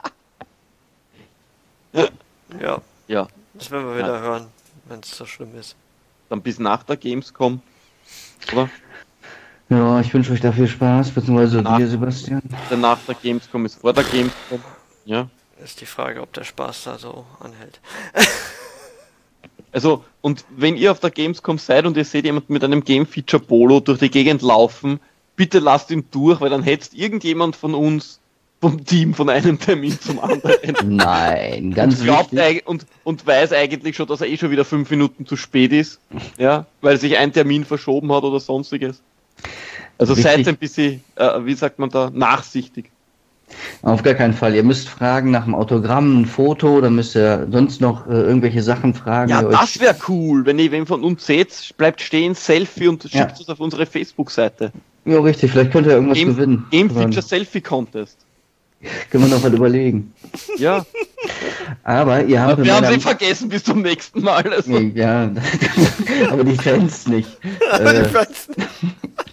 Ja. Ja. Das werden wir wieder hören, wenn es so schlimm ist. Dann bis nach der Gamescom, oder? Ja, ich wünsche euch da viel Spaß, beziehungsweise dir, Sebastian. Nach der Gamescom ist vor der Gamescom. Ja. Ist die Frage, ob der Spaß da so anhält. Also, und wenn ihr auf der Gamescom seid und ihr seht jemanden mit einem Game-Feature-Polo durch die Gegend laufen, bitte lasst ihn durch, weil dann hetzt irgendjemand von uns vom Team von einem Termin zum anderen. Nein, ganz wichtig. Und weiß eigentlich schon, dass er schon wieder 5 Minuten zu spät ist, ja, weil sich ein Termin verschoben hat oder sonstiges. Also seid ein bisschen, wie sagt man da, nachsichtig. Auf gar keinen Fall. Ihr müsst fragen nach dem Autogramm, ein Foto, oder müsst ihr sonst noch irgendwelche Sachen fragen. Ja, das wäre cool. Wenn ihr wen von uns seht, bleibt stehen, Selfie und schickt es auf unsere Facebook-Seite. Ja, richtig. Vielleicht könnt ihr irgendwas gewinnen. Game Feature Selfie Contest. Können wir noch was überlegen. Ja. Aber ihr habt... Wir haben sie vergessen bis zum nächsten Mal. Also. Ja, aber die Fans nicht.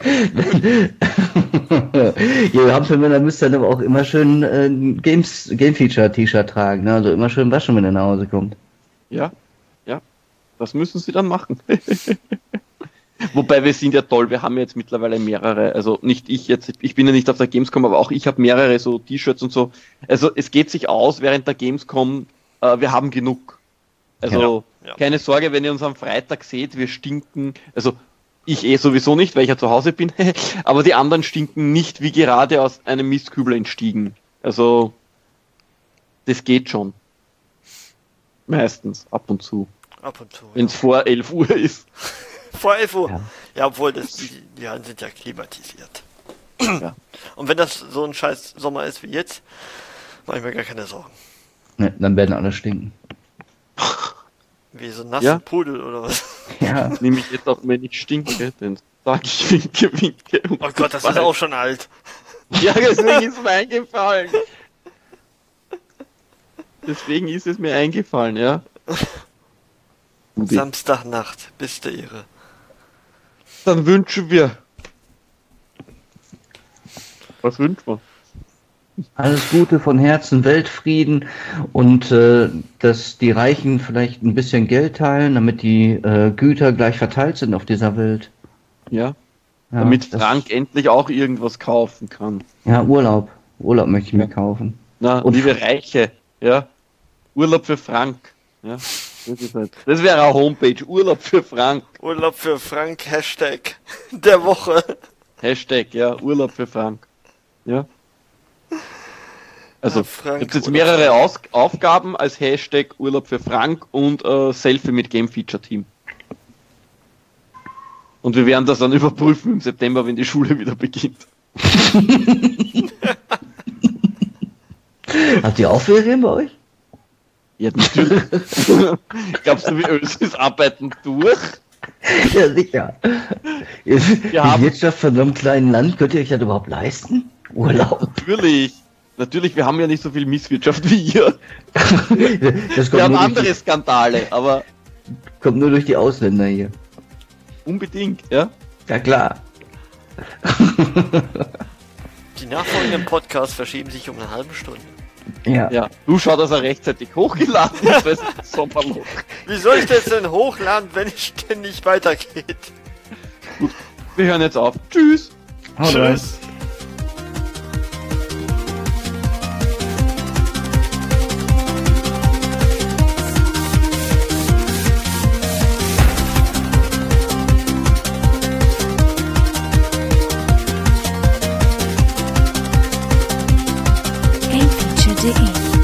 Ja, Hampelmänner müsst dann aber auch immer schön Game-Feature-T-Shirt tragen, ne? Also immer schön waschen, wenn er nach Hause kommt. Ja, das müssen sie dann machen. Wobei wir sind ja toll, wir haben jetzt mittlerweile mehrere, also nicht ich jetzt, ich bin ja nicht auf der Gamescom, aber auch ich habe mehrere so T-Shirts und so. Also es geht sich aus während der Gamescom, wir haben genug. Also keine Sorge, wenn ihr uns am Freitag seht, wir stinken, also ich sowieso nicht, weil ich ja zu Hause bin, aber die anderen stinken nicht wie gerade aus einem Mistkübel entstiegen. Also das geht schon. Meistens, ab und zu. Ab und zu. Wenn es vor 11 Uhr ist. Vor 11 Uhr. Ja, obwohl die Hallen sind ja klimatisiert. Ja. Und wenn das so ein scheiß Sommer ist wie jetzt, mache ich mir gar keine Sorgen. Ne, dann werden alle stinken. Wie so ein nasser Pudel oder was? Ja. Nehme ich jetzt auch, wenn ich stinke, dann sag ich winke. Oh Gott, das ist auch schon alt. Ja, deswegen ist mir eingefallen. Deswegen ist es mir eingefallen, ja. Samstagnacht, bist du irre. Dann wünschen wir. Was wünschen wir? Alles Gute von Herzen, Weltfrieden und dass die Reichen vielleicht ein bisschen Geld teilen, damit die Güter gleich verteilt sind auf dieser Welt. Ja. Damit Frank endlich auch irgendwas kaufen kann. Ja, Urlaub. Urlaub möchte ich mir kaufen. Na, und liebe Reiche, ja. Urlaub für Frank. Ja. Das wäre eine Homepage. Urlaub für Frank. Urlaub für Frank, Hashtag der Woche. Hashtag, ja, Urlaub für Frank. Ja. Also, Frank, gibt jetzt mehrere Aufgaben als Hashtag Urlaub für Frank und Selfie mit Game Feature Team. Und wir werden das dann überprüfen im September, wenn die Schule wieder beginnt. Habt ihr auch Ferien bei euch? Ja, natürlich. Glaubst du, wie Ösis arbeiten durch? Ja, sicher. Die Wirtschaft von so einem kleinen Land, könnt ihr euch das überhaupt leisten? Urlaub? Natürlich, wir haben ja nicht so viel Misswirtschaft wie ihr. Wir haben andere Skandale, aber... Kommt nur durch die Ausländer hier. Unbedingt, ja? Ja, klar. Die nachfolgenden Podcasts verschieben sich um eine halbe Stunde. Ja. Du schau, dass er rechtzeitig hochgeladen ist, weil es ist Sommerloch. Wie soll ich das denn hochladen, wenn es ständig weitergeht? Gut, wir hören jetzt auf. Tschüss. Tschüss. GameFeature.de